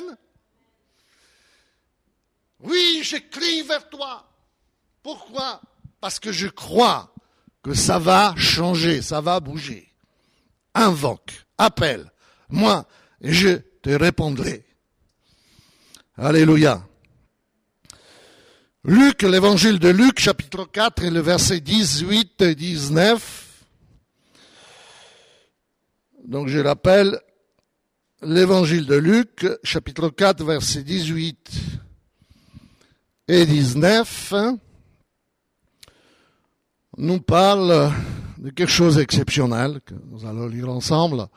Oui, je crie vers toi. Pourquoi? Parce que je crois que ça va changer, ça va bouger. Invoque, appelle, moi, et je te répondrai. Alléluia. Luc, l'évangile de Luc, chapitre quatre, et le verset dix-huit et dix-neuf. Donc je l'appelle l'évangile de Luc, chapitre quatre, verset dix-huit et dix-neuf, nous parle de quelque chose d'exceptionnel que nous allons lire ensemble.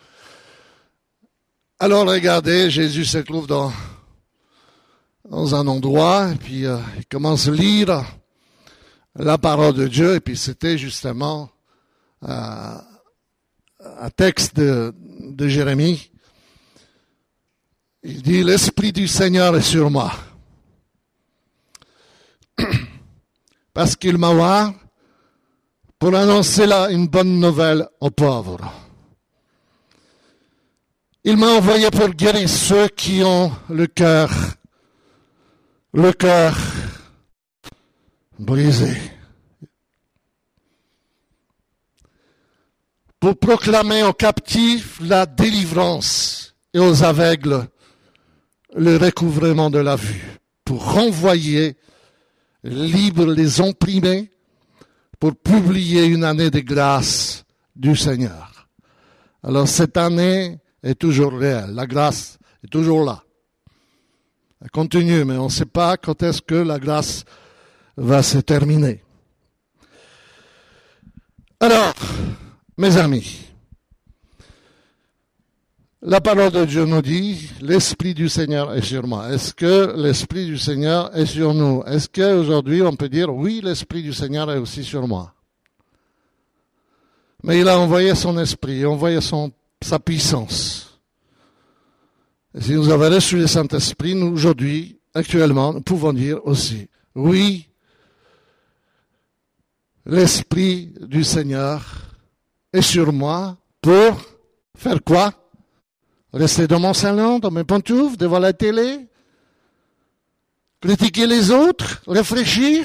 Alors regardez, Jésus se trouve dans, dans un endroit, et puis euh, il commence à lire la parole de Dieu, et puis c'était justement euh, un texte de, de Jérémie. Il dit, l'Esprit du Seigneur est sur moi, parce qu'il m'a oint pour annoncer là une bonne nouvelle aux pauvres. Il m'a envoyé pour guérir ceux qui ont le cœur, le cœur brisé, pour proclamer aux captifs la délivrance et aux aveugles le recouvrement de la vue, pour renvoyer libres les opprimés, pour publier une année de grâce du Seigneur. Alors cette année est toujours réelle, la grâce est toujours là. Elle continue, mais on ne sait pas quand est-ce que la grâce va se terminer. Alors, mes amis, la parole de Dieu nous dit, l'Esprit du Seigneur est sur moi. Est-ce que l'Esprit du Seigneur est sur nous? Est-ce qu'aujourd'hui on peut dire, oui, l'Esprit du Seigneur est aussi sur moi? Mais il a envoyé son Esprit, il a envoyé son, sa puissance. Et si nous avons reçu le Saint-Esprit, nous, aujourd'hui, actuellement, nous pouvons dire aussi, oui, l'Esprit du Seigneur est sur moi pour faire quoi? Rester dans mon salon, dans mes pantoufles, devant la télé, critiquer les autres, réfléchir?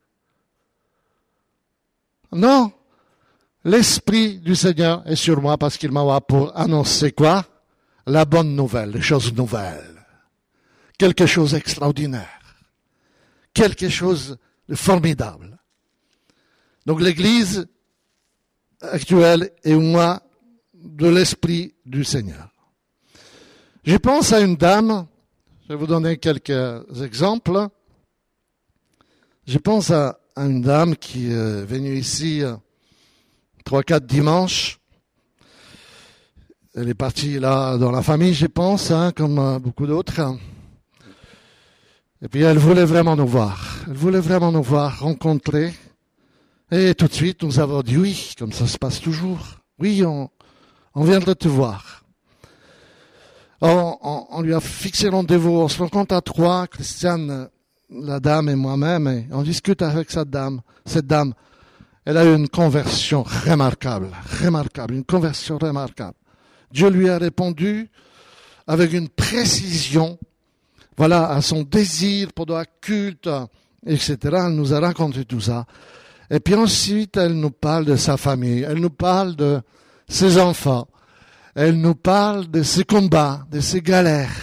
Non. L'Esprit du Seigneur est sur moi parce qu'il m'a envoyé pour annoncer quoi? La bonne nouvelle, les choses nouvelles. Quelque chose d'extraordinaire. Quelque chose de formidable. Donc l'Église actuelle est moi de l'Esprit du Seigneur. Je pense à une dame, je vais vous donner quelques exemples. Je pense à une dame qui est venue ici trois, quatre dimanches. Elle est partie là dans la famille, je pense, hein, comme beaucoup d'autres. Et puis elle voulait vraiment nous voir. Elle voulait vraiment nous voir, rencontrer. Et tout de suite, nous avons dit oui, comme ça se passe toujours. Oui, on, on viendrait te voir. On, on, on lui a fixé rendez-vous, on se rencontre à trois, Christiane, la dame et moi-même, et on discute avec cette dame. Cette dame, elle a eu une conversion remarquable, remarquable, une conversion remarquable. Dieu lui a répondu avec une précision, voilà, à son désir pour le culte, et cetera. Elle nous a raconté tout ça. Et puis ensuite, elle nous parle de sa famille, elle nous parle de ses enfants. Elle nous parle de ses combats, de ses galères.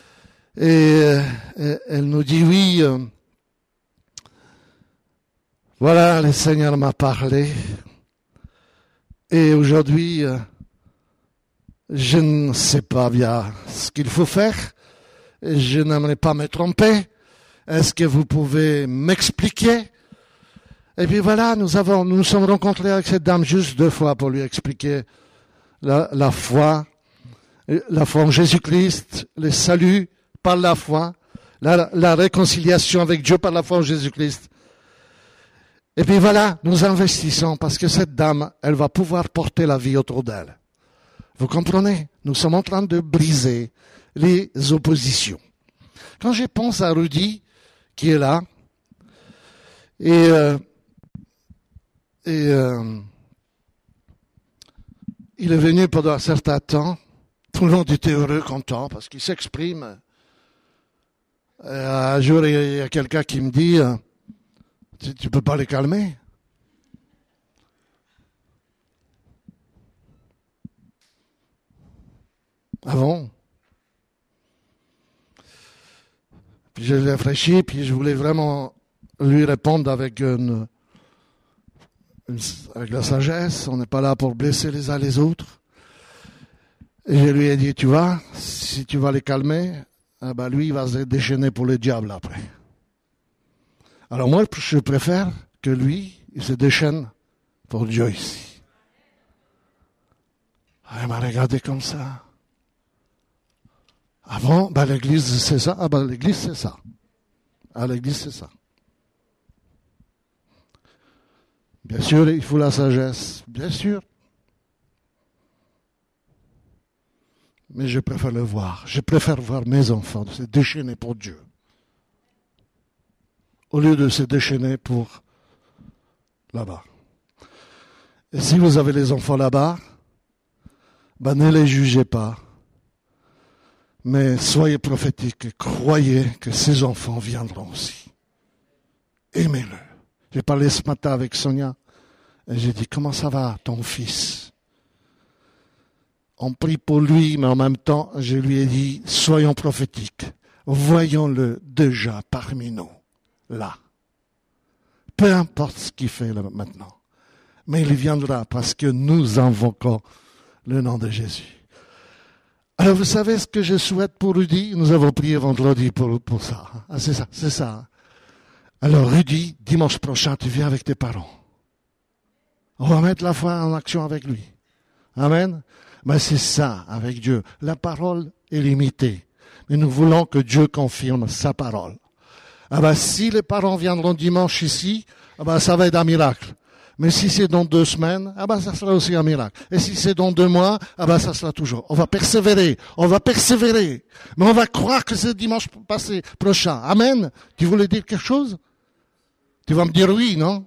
Et euh, elle nous dit, oui, euh, Voilà, le Seigneur m'a parlé. Et aujourd'hui, euh, je ne sais pas bien ce qu'il faut faire. Je n'aimerais pas me tromper. Est-ce que vous pouvez m'expliquer? Et puis voilà, nous avons, nous nous sommes rencontrés avec cette dame juste deux fois pour lui expliquer la, la foi, la foi en Jésus-Christ, le salut par la foi, la, la réconciliation avec Dieu par la foi en Jésus-Christ. Et puis voilà, nous investissons parce que cette dame, elle va pouvoir porter la vie autour d'elle. Vous comprenez? Nous sommes en train de briser les oppositions. Quand je pense à Rudy, qui est là, et, euh, et euh, il est venu pendant un certain temps, tout le monde était heureux, content, parce qu'il s'exprime. Euh, un jour, il y a quelqu'un qui me dit, euh, tu, tu peux pas les calmer? Ah bon? Puis je l'ai réfléchi, puis je voulais vraiment lui répondre avec une, une, avec la sagesse. On n'est pas là pour blesser les uns les autres. Et je lui ai dit, tu vois, si tu vas les calmer, eh ben lui, il va se déchaîner pour le diable après. Alors moi, je préfère que lui, il se déchaîne pour Dieu ici. Ah, il m'a regardé comme ça. Ah bon, ben l'église c'est ça, ah ben l'église c'est ça. Ah l'église c'est ça. Bien sûr, il faut la sagesse, bien sûr. Mais je préfère le voir. Je préfère voir mes enfants se déchaîner pour Dieu. Au lieu de se déchaîner pour là-bas. Et si vous avez les enfants là-bas, ben ne les jugez pas. Mais soyez prophétiques et croyez que ces enfants viendront aussi. Aimez-le. J'ai parlé ce matin avec Sonia et j'ai dit, comment ça va ton fils? On prie pour lui, mais en même temps, je lui ai dit, soyons prophétiques. Voyons-le déjà parmi nous, là. Peu importe ce qu'il fait là, maintenant. Mais il viendra parce que nous invoquons le nom de Jésus. Alors, vous savez ce que je souhaite pour Rudy? Nous avons prié vendredi pour, pour ça. Ah, c'est ça, c'est ça. Alors, Rudy, dimanche prochain, tu viens avec tes parents. On va mettre la foi en action avec lui. Amen. Mais c'est ça, avec Dieu. La parole est limitée. Mais nous voulons que Dieu confirme sa parole. Ah ben, si les parents viendront dimanche ici, ah ben, ça va être un miracle. Mais si c'est dans deux semaines, ah ben ça sera aussi un miracle. Et si c'est dans deux mois, ah ben ça sera toujours. On va persévérer, on va persévérer. Mais on va croire que c'est dimanche passé, prochain. Amen. Tu voulais dire quelque chose? Tu vas me dire oui, non?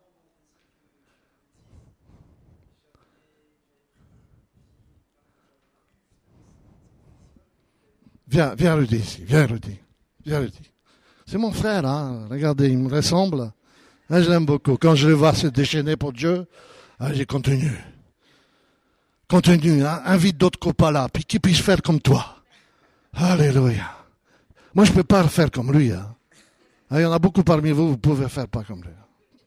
Viens, viens Rudy ici, viens Rudy. Viens Rudy. C'est mon frère, hein. Regardez, il me ressemble. Ah, je l'aime beaucoup. Quand je le vois se déchaîner pour Dieu, ah, je continue. Continue, hein. Invite d'autres copains là, puis qu'ils puissent faire comme toi. Alléluia. Moi, je ne peux pas faire comme lui. Hein. Ah, il y en a beaucoup parmi vous, vous pouvez faire pas comme lui.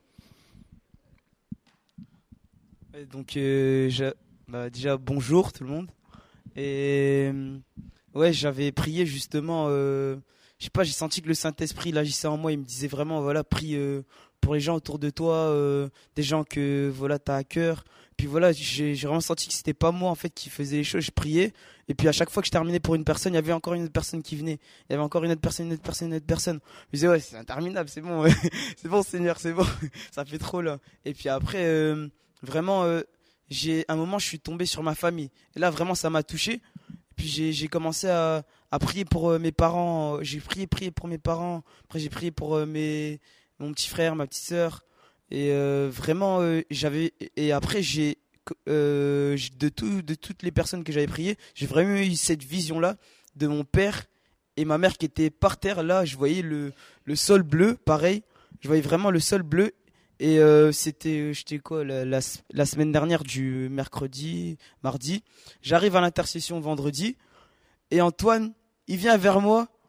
Et donc, euh, je, bah, déjà, bonjour tout le monde. Et ouais, j'avais prié justement... Euh, je sais pas, j'ai senti que le Saint-Esprit il agissait en moi. Il me disait vraiment, voilà, prie euh, pour les gens autour de toi, euh, des gens que voilà t'as à cœur. Puis voilà, j'ai, j'ai vraiment senti que c'était pas moi en fait qui faisais les choses. Je priais et puis à chaque fois que je terminais pour une personne, il y avait encore une autre personne qui venait. Il y avait encore une autre personne, une autre personne, une autre personne. Je me disais ouais, c'est interminable, c'est bon, c'est bon Seigneur, c'est bon, ça fait trop là. Et puis après, euh, vraiment, euh, j'ai un moment, je suis tombé sur ma famille. Et là vraiment, ça m'a touché. Puis j'ai, j'ai commencé à, à prier pour euh, mes parents. J'ai prié, prié pour mes parents. Après j'ai prié pour euh, mes, mon petit frère, ma petite sœur. Et euh, vraiment, euh, j'avais. Et après j'ai, euh, de tout, de toutes les personnes que j'avais priées, j'ai vraiment eu cette vision-là de mon père et ma mère qui étaient par terre. Là, je voyais le, le sol bleu, pareil. Je voyais vraiment le sol bleu. Et euh, c'était, j'étais quoi, la, la, la semaine dernière du mercredi, mardi. J'arrive à l'intercession vendredi. Et Antoine, il vient vers moi.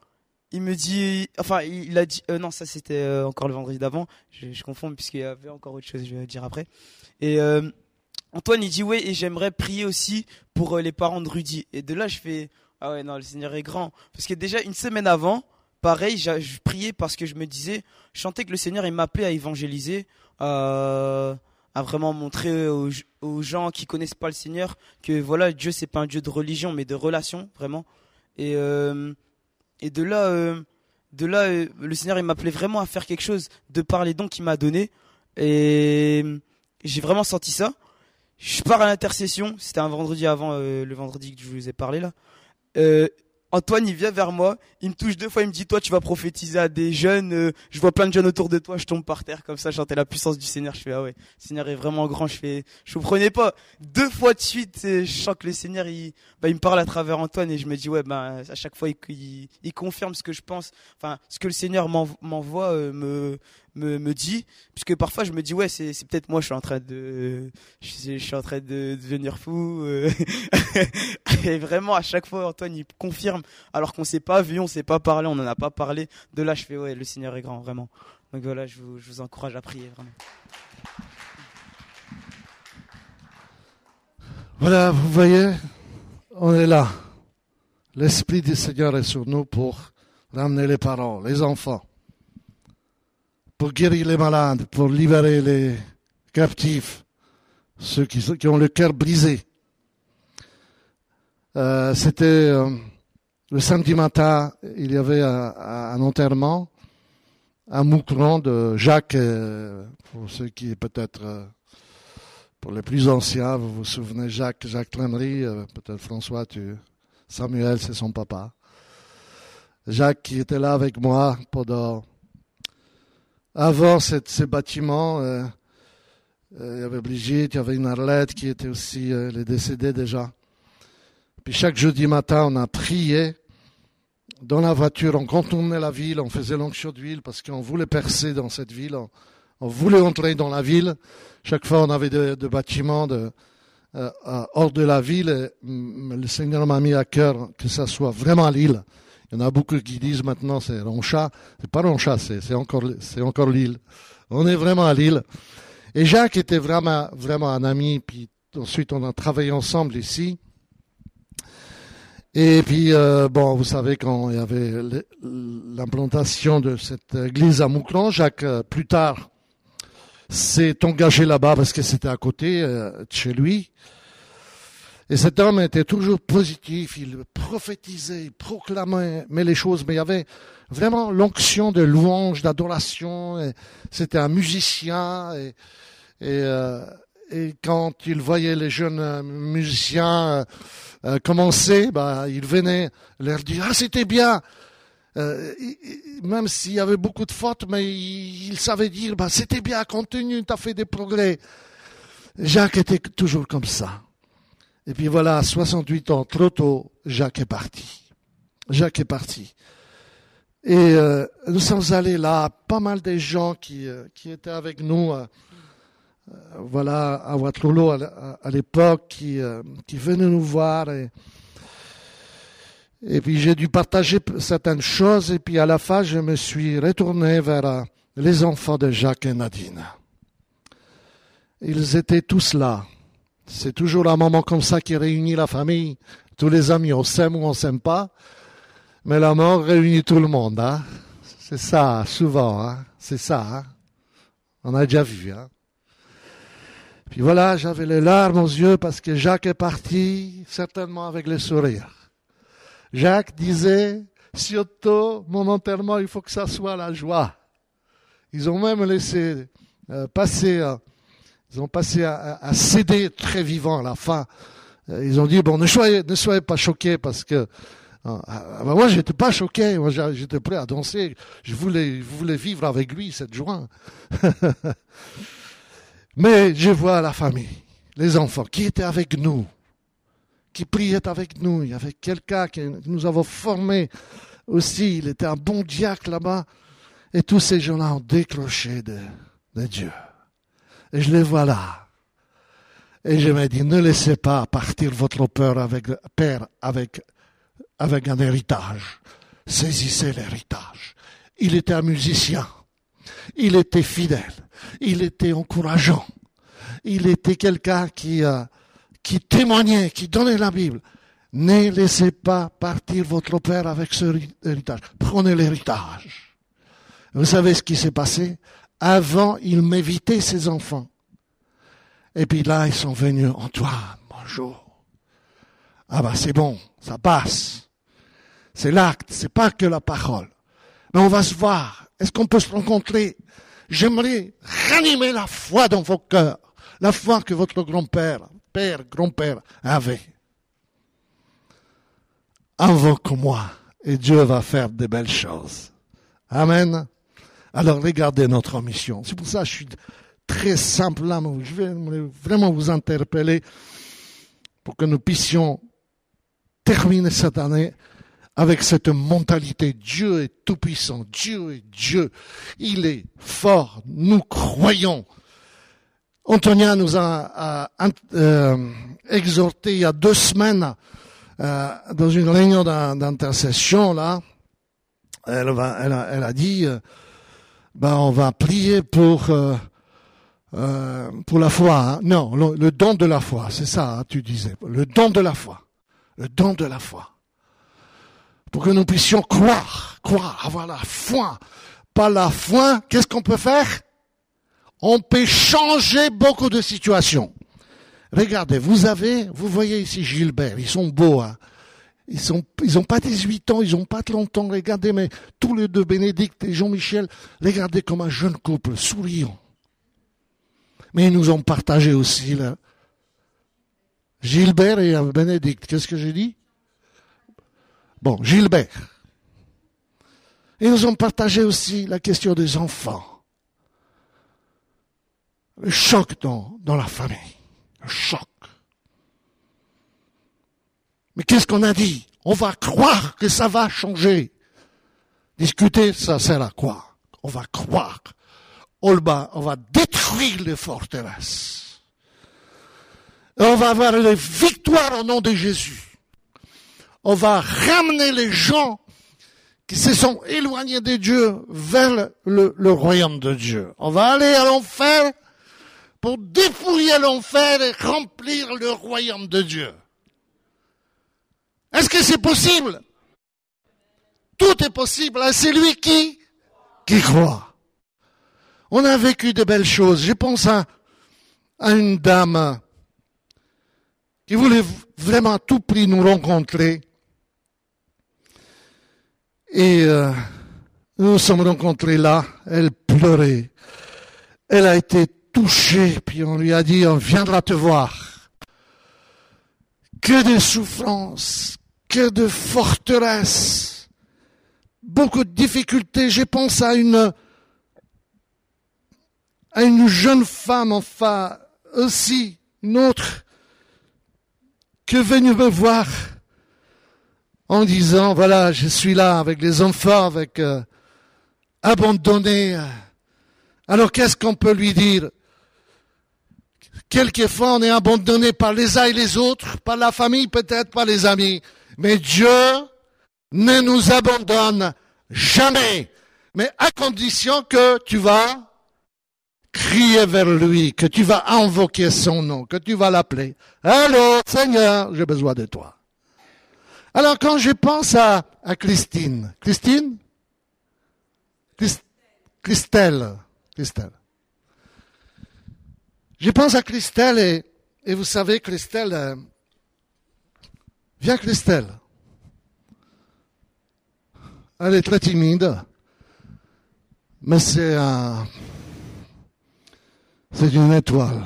il me dit, enfin, il a dit, euh, non, ça c'était euh, encore le vendredi d'avant, je, je confonds puisqu'il y avait encore autre chose, je vais dire après. Et euh, Antoine, il dit, ouais, et j'aimerais prier aussi pour euh, les parents de Rudy. Et de là, je fais, ah ouais, non, le Seigneur est grand. Parce que déjà, une semaine avant, pareil, je priais parce que je me disais, je sentais que le Seigneur, il m'appelait à évangéliser, à, à vraiment montrer aux, aux gens qui connaissent pas le Seigneur que voilà, Dieu, c'est pas un Dieu de religion, mais de relation, vraiment. Et, euh, et de là, euh, de là, euh, le Seigneur, il m'appelait vraiment à faire quelque chose de par les dons qu'il m'a donnés. Et j'ai vraiment senti ça. Je pars à l'intercession. C'était un vendredi avant euh, le vendredi que je vous ai parlé là. Euh, Antoine, il vient vers moi, il me touche deux fois, il me dit, toi, tu vas prophétiser à des jeunes, euh, je vois plein de jeunes autour de toi, je tombe par terre, comme ça, je sentais la puissance du Seigneur, je fais, ah ouais, le Seigneur est vraiment grand, je fais, je comprenais pas. Deux fois de suite, je sens que le Seigneur, il, bah, il me parle à travers Antoine, et je me dis, ouais, bah, à chaque fois, il, il, il confirme ce que je pense, enfin, ce que le Seigneur m'envoie, euh, me, me, me dit, puisque parfois, je me dis, ouais, c'est, c'est peut-être moi, je suis en train de, je, je suis en train de devenir fou, euh. Et vraiment, à chaque fois, Antoine, il confirme, alors qu'on s'est pas vu, on s'est pas parlé, on en a pas parlé. De là, je fais, ouais, le Seigneur est grand, vraiment. Donc voilà, je vous, je vous encourage à prier, vraiment. Voilà, vous voyez, on est là. L'Esprit du Seigneur est sur nous pour ramener les parents, les enfants, pour guérir les malades, pour libérer les captifs, ceux qui, qui ont le cœur brisé. Euh, c'était euh, le samedi matin, il y avait un, un enterrement à Moucron de Jacques, euh, pour ceux qui peut-être, euh, pour les plus anciens, vous vous souvenez, Jacques, Jacques Lennery, euh, peut-être François, tu, Samuel, c'est son papa. Jacques qui était là avec moi pendant, avant cette, ce bâtiment, euh, euh, il y avait Brigitte, il y avait une Arlette qui était aussi, euh, elle est décédée déjà. Puis chaque jeudi matin, on a prié dans la voiture, on contournait la ville, on faisait l'onction d'huile parce qu'on voulait percer dans cette ville, on, on voulait entrer dans la ville. Chaque fois, on avait des de bâtiments de, euh, hors de la ville. Et, mm, le Seigneur m'a mis à cœur que ça soit vraiment à l'île. Il y en a beaucoup qui disent maintenant c'est Ronchat. C'est pas Ronchat, c'est, c'est encore, c'est encore l'île. On est vraiment à l'île. Et Jacques était vraiment, vraiment un ami. Puis ensuite, on a travaillé ensemble ici. Et puis, euh, bon, vous savez, quand il y avait l'implantation de cette église à Moucron, Jacques, euh, plus tard, s'est engagé là-bas parce que c'était à côté euh, de chez lui. Et cet homme était toujours positif, il prophétisait, il proclamait mais les choses, mais il y avait vraiment l'onction de louange, d'adoration. Et c'était un musicien et, et, euh, et quand il voyait les jeunes musiciens euh, Euh, commencer, bah, il venait leur dire « Ah, c'était bien euh, !» Même s'il y avait beaucoup de fautes, mais il, il savait dire bah, « C'était bien, continue, tu as fait des progrès. » Jacques était toujours comme ça. Et puis voilà, à soixante-huit ans, trop tôt, Jacques est parti. Jacques est parti. Et euh, nous sommes allés là, pas mal de gens qui, euh, qui étaient avec nous, euh, Euh, voilà, à Waterloo à, à l'époque, qui, euh, qui venaient nous voir. Et, et puis j'ai dû partager certaines choses. Et puis à la fin, je me suis retourné vers euh, les enfants de Jacques et Nadine. Ils étaient tous là. C'est toujours un moment comme ça qui réunit la famille. Tous les amis, on s'aime ou on s'aime pas. Mais la mort réunit tout le monde. Hein. C'est ça, souvent. Hein. C'est ça. Hein. On a déjà vu. Hein. Puis voilà, j'avais les larmes aux yeux parce que Jacques est parti, certainement avec le sourire. Jacques disait, surtout, mon enterrement, il faut que ça soit la joie. Ils ont même laissé euh, passer, euh, ils ont passé à, à céder très vivant à la fin. Euh, ils ont dit, bon, ne soyez, ne soyez pas choqués parce que euh, bah moi, j'étais pas choqué, moi, j'étais prêt à danser. Je voulais, je voulais vivre avec lui cette joie. Mais je vois la famille, les enfants qui étaient avec nous, qui priaient avec nous. Il y avait quelqu'un que nous avons formé aussi. Il était un bon diacre là-bas. Et tous ces gens-là ont décroché de, de Dieu. Et je les vois là. Et je me dis, ne laissez pas partir votre père avec, père avec, avec un héritage. saisissait l'héritage. Il était un musicien. Il était fidèle. Il était encourageant. Il était quelqu'un qui, euh, qui témoignait, qui donnait la Bible. Ne laissez pas partir votre père avec ce héritage. Prenez l'héritage. Vous savez ce qui s'est passé? Avant, il m'évitait ses enfants. Et puis là, ils sont venus. Antoine, bonjour. Ah ben c'est bon, ça passe. C'est l'acte, c'est pas que la parole. Mais on va se voir. Est-ce qu'on peut se rencontrer? J'aimerais ranimer la foi dans vos cœurs. La foi que votre grand-père, père, grand-père avait. Invoque-moi et Dieu va faire de belles choses. Amen. Alors regardez notre mission. C'est pour ça que je suis très simple là. Je vais vraiment vous interpeller pour que nous puissions terminer cette année avec cette mentalité. Dieu est tout-puissant. Dieu est Dieu. Il est fort. Nous croyons. Antonia nous a, a, a euh, exhorté il y a deux semaines euh, dans une réunion d'intercession là. Elle, va, elle, a, elle a dit euh, ben on va prier pour euh, euh, pour la foi. Hein. Non, le, le don de la foi, c'est ça. Hein, tu disais le don de la foi. Le don de la foi. Pour que nous puissions croire, croire, avoir la foi. Pas la foi, qu'est-ce qu'on peut faire? On peut changer beaucoup de situations. Regardez, vous avez, vous voyez ici Gilbert, ils sont beaux, hein. Ils sont, ils ont pas dix-huit ans, ils ont pas trente ans. Regardez, mais tous les deux, Bénédicte et Jean-Michel, regardez comme un jeune couple, souriant. Mais ils nous ont partagé aussi, là. Gilbert et Bénédicte, qu'est-ce que j'ai dit? Bon, Gilbert. Ils nous ont partagé aussi la question des enfants. Le choc dans, dans la famille. Le choc. Mais qu'est-ce qu'on a dit? On va croire que ça va changer. Discuter, ça sert à quoi? On va croire. On va, on va détruire les forteresses. Et on va avoir les victoires au nom de Jésus. On va ramener les gens qui se sont éloignés de Dieu vers le, le royaume de Dieu. On va aller à l'enfer pour dépouiller l'enfer et remplir le royaume de Dieu. Est-ce que c'est possible? Tout est possible à celui qui, qui croit. On a vécu de belles choses. Je pense à, à une dame qui voulait vraiment à tout prix nous rencontrer. Et euh, nous nous sommes rencontrés là. Elle pleurait. Elle a été touchée. Puis on lui a dit, on viendra te voir. Que de souffrances, que de forteresses, beaucoup de difficultés. Je pense à une à une jeune femme, enfin aussi une autre, qui est venue me voir en disant, voilà, je suis là avec les enfants, avec euh, abandonnés. Alors qu'est-ce qu'on peut lui dire? Quelquefois, on est abandonné par les uns et les autres, par la famille, peut-être par les amis. Mais Dieu ne nous abandonne jamais. Mais à condition que tu vas crier vers lui, que tu vas invoquer son nom, que tu vas l'appeler. Allô, Seigneur, j'ai besoin de toi. Alors quand je pense à, à Christine, Christine? Christ, Christelle, Christelle. Je pense à Christelle et, et vous savez, Christelle, euh, viens Christelle. Elle est très timide, mais c'est un, c'est une étoile.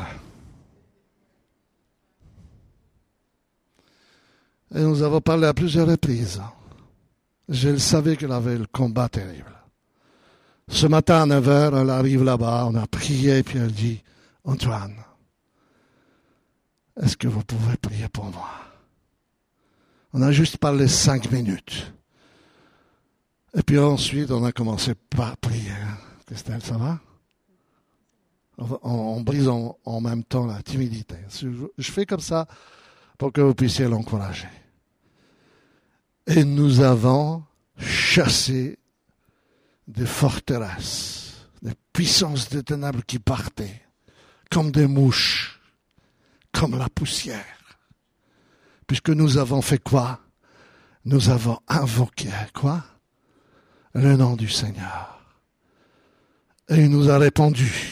Et nous avons parlé à plusieurs reprises. Je savais qu'elle avait le combat terrible. Ce matin à neuf heures, elle arrive là-bas, on a prié, puis elle dit, Antoine, est-ce que vous pouvez prier pour moi? On a juste parlé cinq minutes. Et puis ensuite, on a commencé par prier. Christelle, ça va? On, on, on brise en, en même temps la timidité. Je, je fais comme ça pour que vous puissiez l'encourager. Et nous avons chasser des forteresses, des puissances des ténèbres qui partaient, comme des mouches, comme la poussière. Puisque nous avons fait quoi? Nous avons invoqué quoi? Le nom du Seigneur. Et il nous a répondu.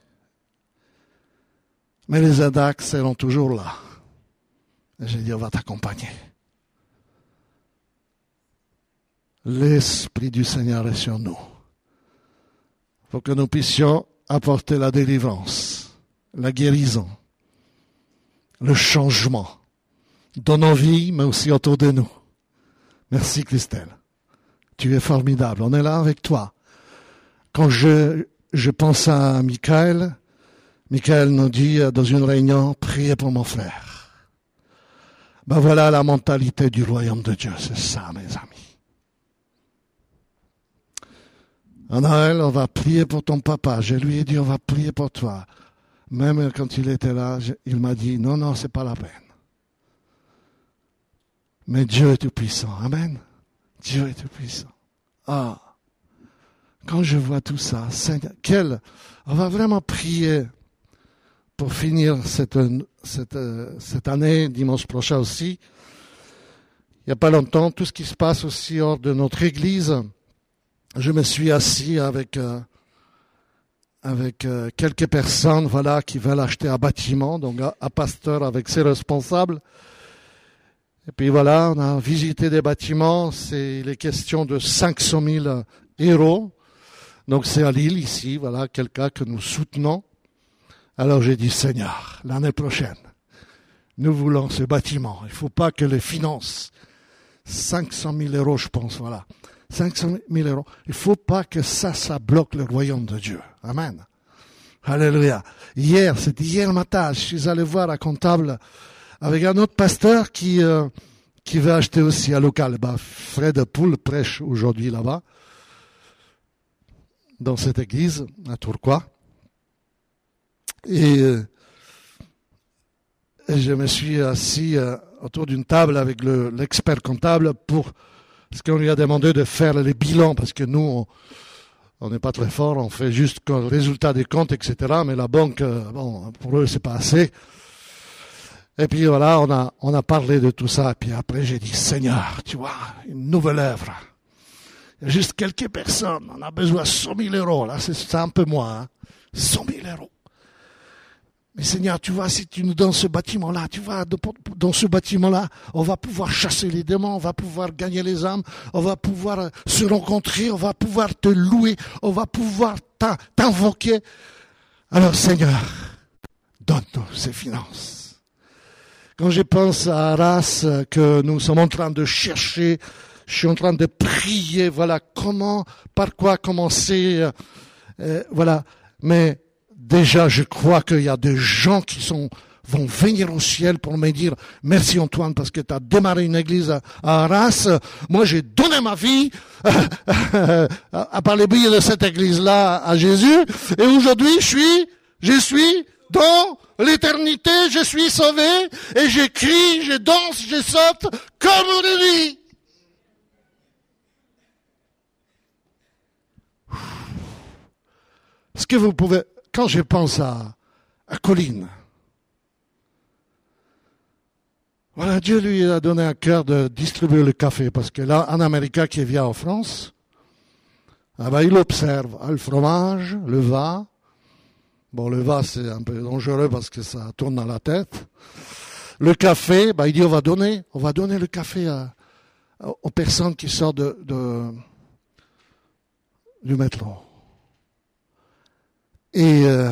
Mais les attaques seront toujours là. Et j'ai dit, on va t'accompagner. L'Esprit du Seigneur est sur nous. Il faut que nous puissions apporter la délivrance, la guérison, le changement dans nos vies, mais aussi autour de nous. Merci Christelle. Tu es formidable. On est là avec toi. Quand je, je pense à Michael, Michael nous dit dans une réunion, priez pour mon frère. Ben voilà la mentalité du royaume de Dieu. C'est ça, mes amis. À Noël, on va prier pour ton papa. Je lui ai dit, on va prier pour toi. Même quand il était là, je, il m'a dit, non, non, c'est pas la peine. Mais Dieu est tout puissant. Amen. Dieu est tout puissant. Ah. Quand je vois tout ça, Seigneur, quel, on va vraiment prier pour finir cette, cette, cette année, dimanche prochain aussi. Il n'y a pas longtemps, tout ce qui se passe aussi hors de notre église, je me suis assis avec, euh, avec euh, quelques personnes, voilà, qui veulent acheter un bâtiment, donc un, un pasteur avec ses responsables. Et puis voilà, on a visité des bâtiments, c'est les questions de cinq cent mille euros. Donc c'est à Lille, ici, voilà, quelqu'un que nous soutenons. Alors j'ai dit, Seigneur, l'année prochaine, nous voulons ce bâtiment. Il ne faut pas que les finances, cinq cent mille euros, je pense, voilà, cinq cent mille euros, il ne faut pas que ça, ça bloque le royaume de Dieu. Amen. Alléluia. Hier, c'était hier matin, je suis allé voir un comptable avec un autre pasteur qui, euh, qui veut acheter aussi un local. Bah, Fred Poul prêche aujourd'hui là-bas, dans cette église, à Tourcoing. Et, euh, et je me suis assis euh, autour d'une table avec le, l'expert comptable pour, parce qu'on lui a demandé de faire les bilans, parce que nous, on n'est pas très fort, on fait juste le résultat des comptes, et cetera. Mais la banque, euh, bon, pour eux, c'est pas assez. Et puis voilà, on a, on a parlé de tout ça. Et puis après, j'ai dit, Seigneur, tu vois, une nouvelle œuvre. Il y a juste quelques personnes, on a besoin de cent mille euros. Là, c'est, c'est un peu moins, hein. cent mille euros. Mais Seigneur, tu vois, si tu nous donnes ce bâtiment-là, tu vois, dans ce bâtiment-là, on va pouvoir chasser les démons, on va pouvoir gagner les âmes, on va pouvoir se rencontrer, on va pouvoir te louer, on va pouvoir t'invoquer. Alors Seigneur, donne-nous ces finances. Quand je pense à Arras, que nous sommes en train de chercher, je suis en train de prier, voilà, comment, par quoi commencer, euh, voilà, mais déjà, je crois qu'il y a des gens qui sont, vont venir au ciel pour me dire merci Antoine parce que tu as démarré une église à, à Arras. Moi, j'ai donné ma vie à, à par les billets de cette église-là à Jésus. Et aujourd'hui, je suis, je suis dans l'éternité, je suis sauvé et je crie, je danse, je saute comme lui. Est-ce que vous pouvez... Quand je pense à, à Colline, voilà, Dieu lui a donné un cœur de distribuer le café, parce que là, un Américain qui vient en France, ah ben, il observe ah, le fromage, le vin. Bon, le vin, c'est un peu dangereux parce que ça tourne dans la tête. Le café, ben, il dit, on va donner, on va donner le café à, aux personnes qui sortent de, de, du métro. Et, euh,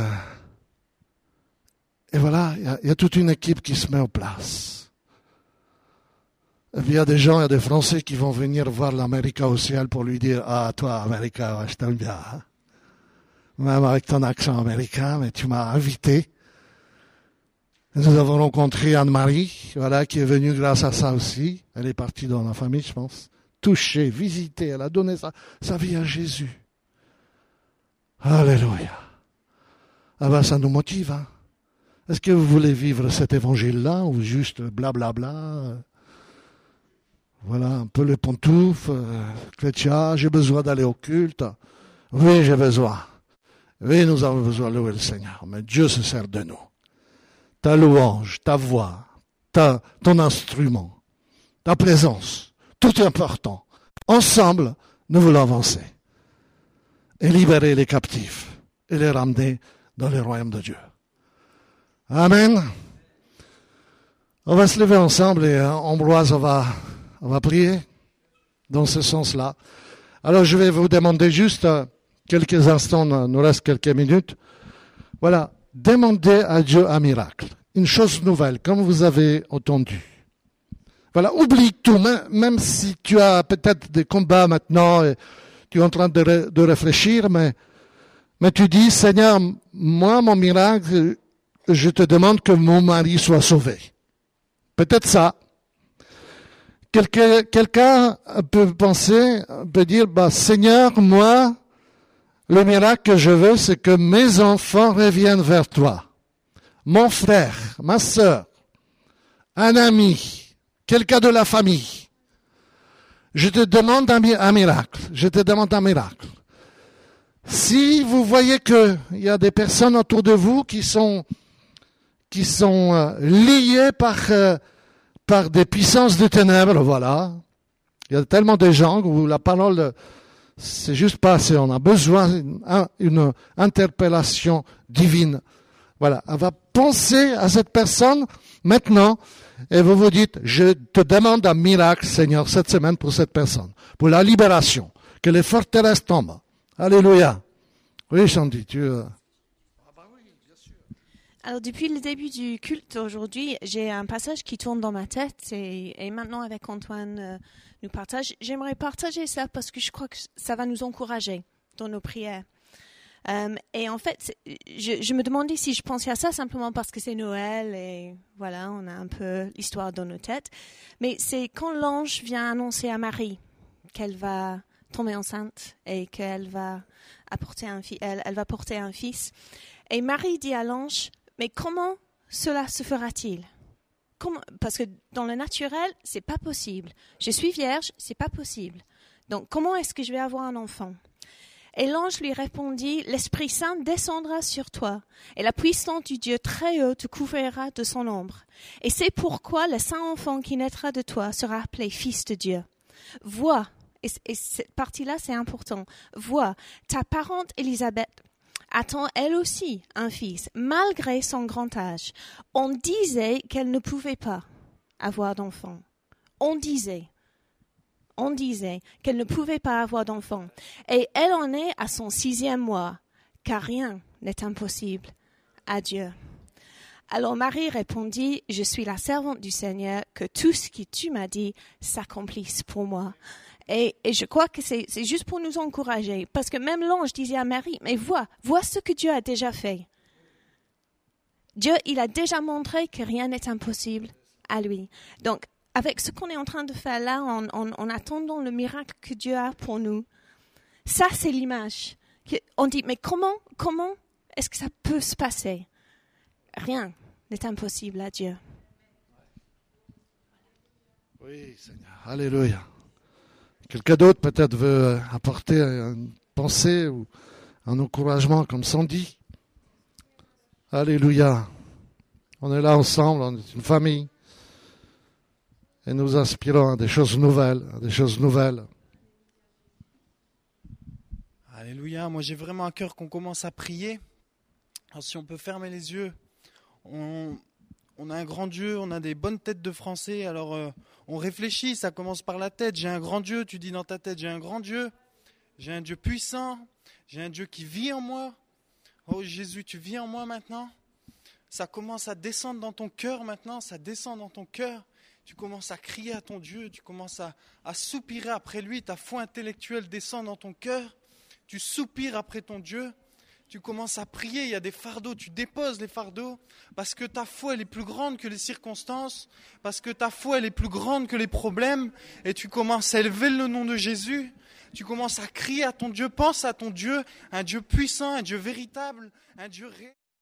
et voilà, il y, y a toute une équipe qui se met en place. Et puis il y a des gens, il y a des Français qui vont venir voir l'Américain au ciel pour lui dire « Ah, toi, Américain, je t'aime bien. Hein. Même avec ton accent américain, mais tu m'as invité. » Nous avons rencontré Anne-Marie, voilà, qui est venue grâce à ça aussi. Elle est partie dans la famille, je pense. Touchée, visitée, elle a donné sa, sa vie à Jésus. Alléluia. Ah ben, ça nous motive. Hein. Est-ce que vous voulez vivre cet évangile-là ou juste blablabla bla bla? voilà, un peu les pantoufles, euh, chrétien, j'ai besoin d'aller au culte. Oui, j'ai besoin. Oui, nous avons besoin de louer le Seigneur, mais Dieu se sert de nous. Ta louange, ta voix, ta, ton instrument, ta présence, tout est important. Ensemble, nous voulons avancer et libérer les captifs et les ramener dans le royaume de Dieu. Amen. On va se lever ensemble et hein, Ambroise, on va, on va prier dans ce sens-là. Alors, je vais vous demander juste euh, quelques instants, il nous reste quelques minutes. Voilà, demandez à Dieu un miracle, une chose nouvelle, comme vous avez entendu. Voilà, oublie tout, même, même si tu as peut-être des combats maintenant et tu es en train de, ré, de réfléchir, mais, mais tu dis, Seigneur, moi, mon miracle, je te demande que mon mari soit sauvé. Peut-être ça. Quelqu'un, quelqu'un peut penser, peut dire, bah, Seigneur, moi, le miracle que je veux, c'est que mes enfants reviennent vers toi. Mon frère, ma sœur, un ami, quelqu'un de la famille. Je te demande un, un miracle. Je te demande un miracle. Si vous voyez qu'il y a des personnes autour de vous qui sont, qui sont euh, liées par, euh, par des puissances de ténèbres, voilà. Il y a tellement de gens où la parole, c'est juste pas assez. On a besoin d'une une interpellation divine. Voilà. On va penser à cette personne maintenant et vous vous dites, je te demande un miracle, Seigneur, cette semaine pour cette personne, pour la libération, que les forteresses tombent. Alléluia. Oui, Sandy, tu... Euh... Alors, depuis le début du culte aujourd'hui, j'ai un passage qui tourne dans ma tête et, et maintenant avec Antoine euh, nous partage. J'aimerais partager ça parce que je crois que ça va nous encourager dans nos prières. Euh, et en fait, je, je me demandais si je pensais à ça simplement parce que c'est Noël et voilà, on a un peu l'histoire dans nos têtes. Mais c'est quand l'ange vient annoncer à Marie qu'elle va tomber enceinte et qu'elle va apporter un fi- elle, elle va porter un fils. Et Marie dit à l'ange, mais comment cela se fera-t-il? Comment, parce que dans le naturel, c'est pas possible. Je suis vierge, c'est pas possible. Donc, comment est-ce que je vais avoir un enfant? Et l'ange lui répondit, l'Esprit Saint descendra sur toi, et la puissance du Dieu très haut te couvrira de son ombre. Et c'est pourquoi le saint enfant qui naîtra de toi sera appelé Fils de Dieu. Vois, et, et cette partie-là, c'est important, vois, ta parente Élisabeth attend elle aussi un fils, malgré son grand âge. On disait qu'elle ne pouvait pas avoir d'enfant. On disait. On disait qu'elle ne pouvait pas avoir d'enfant. Et elle en est à son sixième mois, car rien n'est impossible à Dieu. Alors Marie répondit, je suis la servante du Seigneur, que tout ce que tu m'as dit s'accomplisse pour moi. Et, et je crois que c'est, c'est juste pour nous encourager, parce que même l'ange disait à Marie, mais vois, vois ce que Dieu a déjà fait. Dieu, il a déjà montré que rien n'est impossible à lui. Donc, avec ce qu'on est en train de faire là, en, en, en attendant le miracle que Dieu a pour nous, ça c'est l'image. On dit, mais comment, comment est-ce que ça peut se passer? Rien n'est impossible à Dieu. Oui, Seigneur. Alléluia. Quelqu'un d'autre peut-être veut apporter une pensée ou un encouragement comme Sandy. Alléluia. On est là ensemble, on est une famille. Et nous inspirons à des choses nouvelles, à des choses nouvelles. Alléluia. Moi, j'ai vraiment à cœur qu'on commence à prier. Alors, si on peut fermer les yeux, on, on a un grand Dieu, on a des bonnes têtes de Français. Alors, euh, on réfléchit, ça commence par la tête. J'ai un grand Dieu, tu dis dans ta tête, j'ai un grand Dieu. J'ai un Dieu puissant. J'ai un Dieu qui vit en moi. Oh Jésus, tu vis en moi maintenant. Ça commence à descendre dans ton cœur maintenant, ça descend dans ton cœur. Tu commences à crier à ton Dieu, tu commences à, à soupirer après lui, ta foi intellectuelle descend dans ton cœur, tu soupires après ton Dieu, tu commences à prier, il y a des fardeaux, tu déposes les fardeaux, parce que ta foi elle est plus grande que les circonstances, parce que ta foi elle est plus grande que les problèmes, et tu commences à élever le nom de Jésus, tu commences à crier à ton Dieu, pense à ton Dieu, un Dieu puissant, un Dieu véritable, un Dieu réel.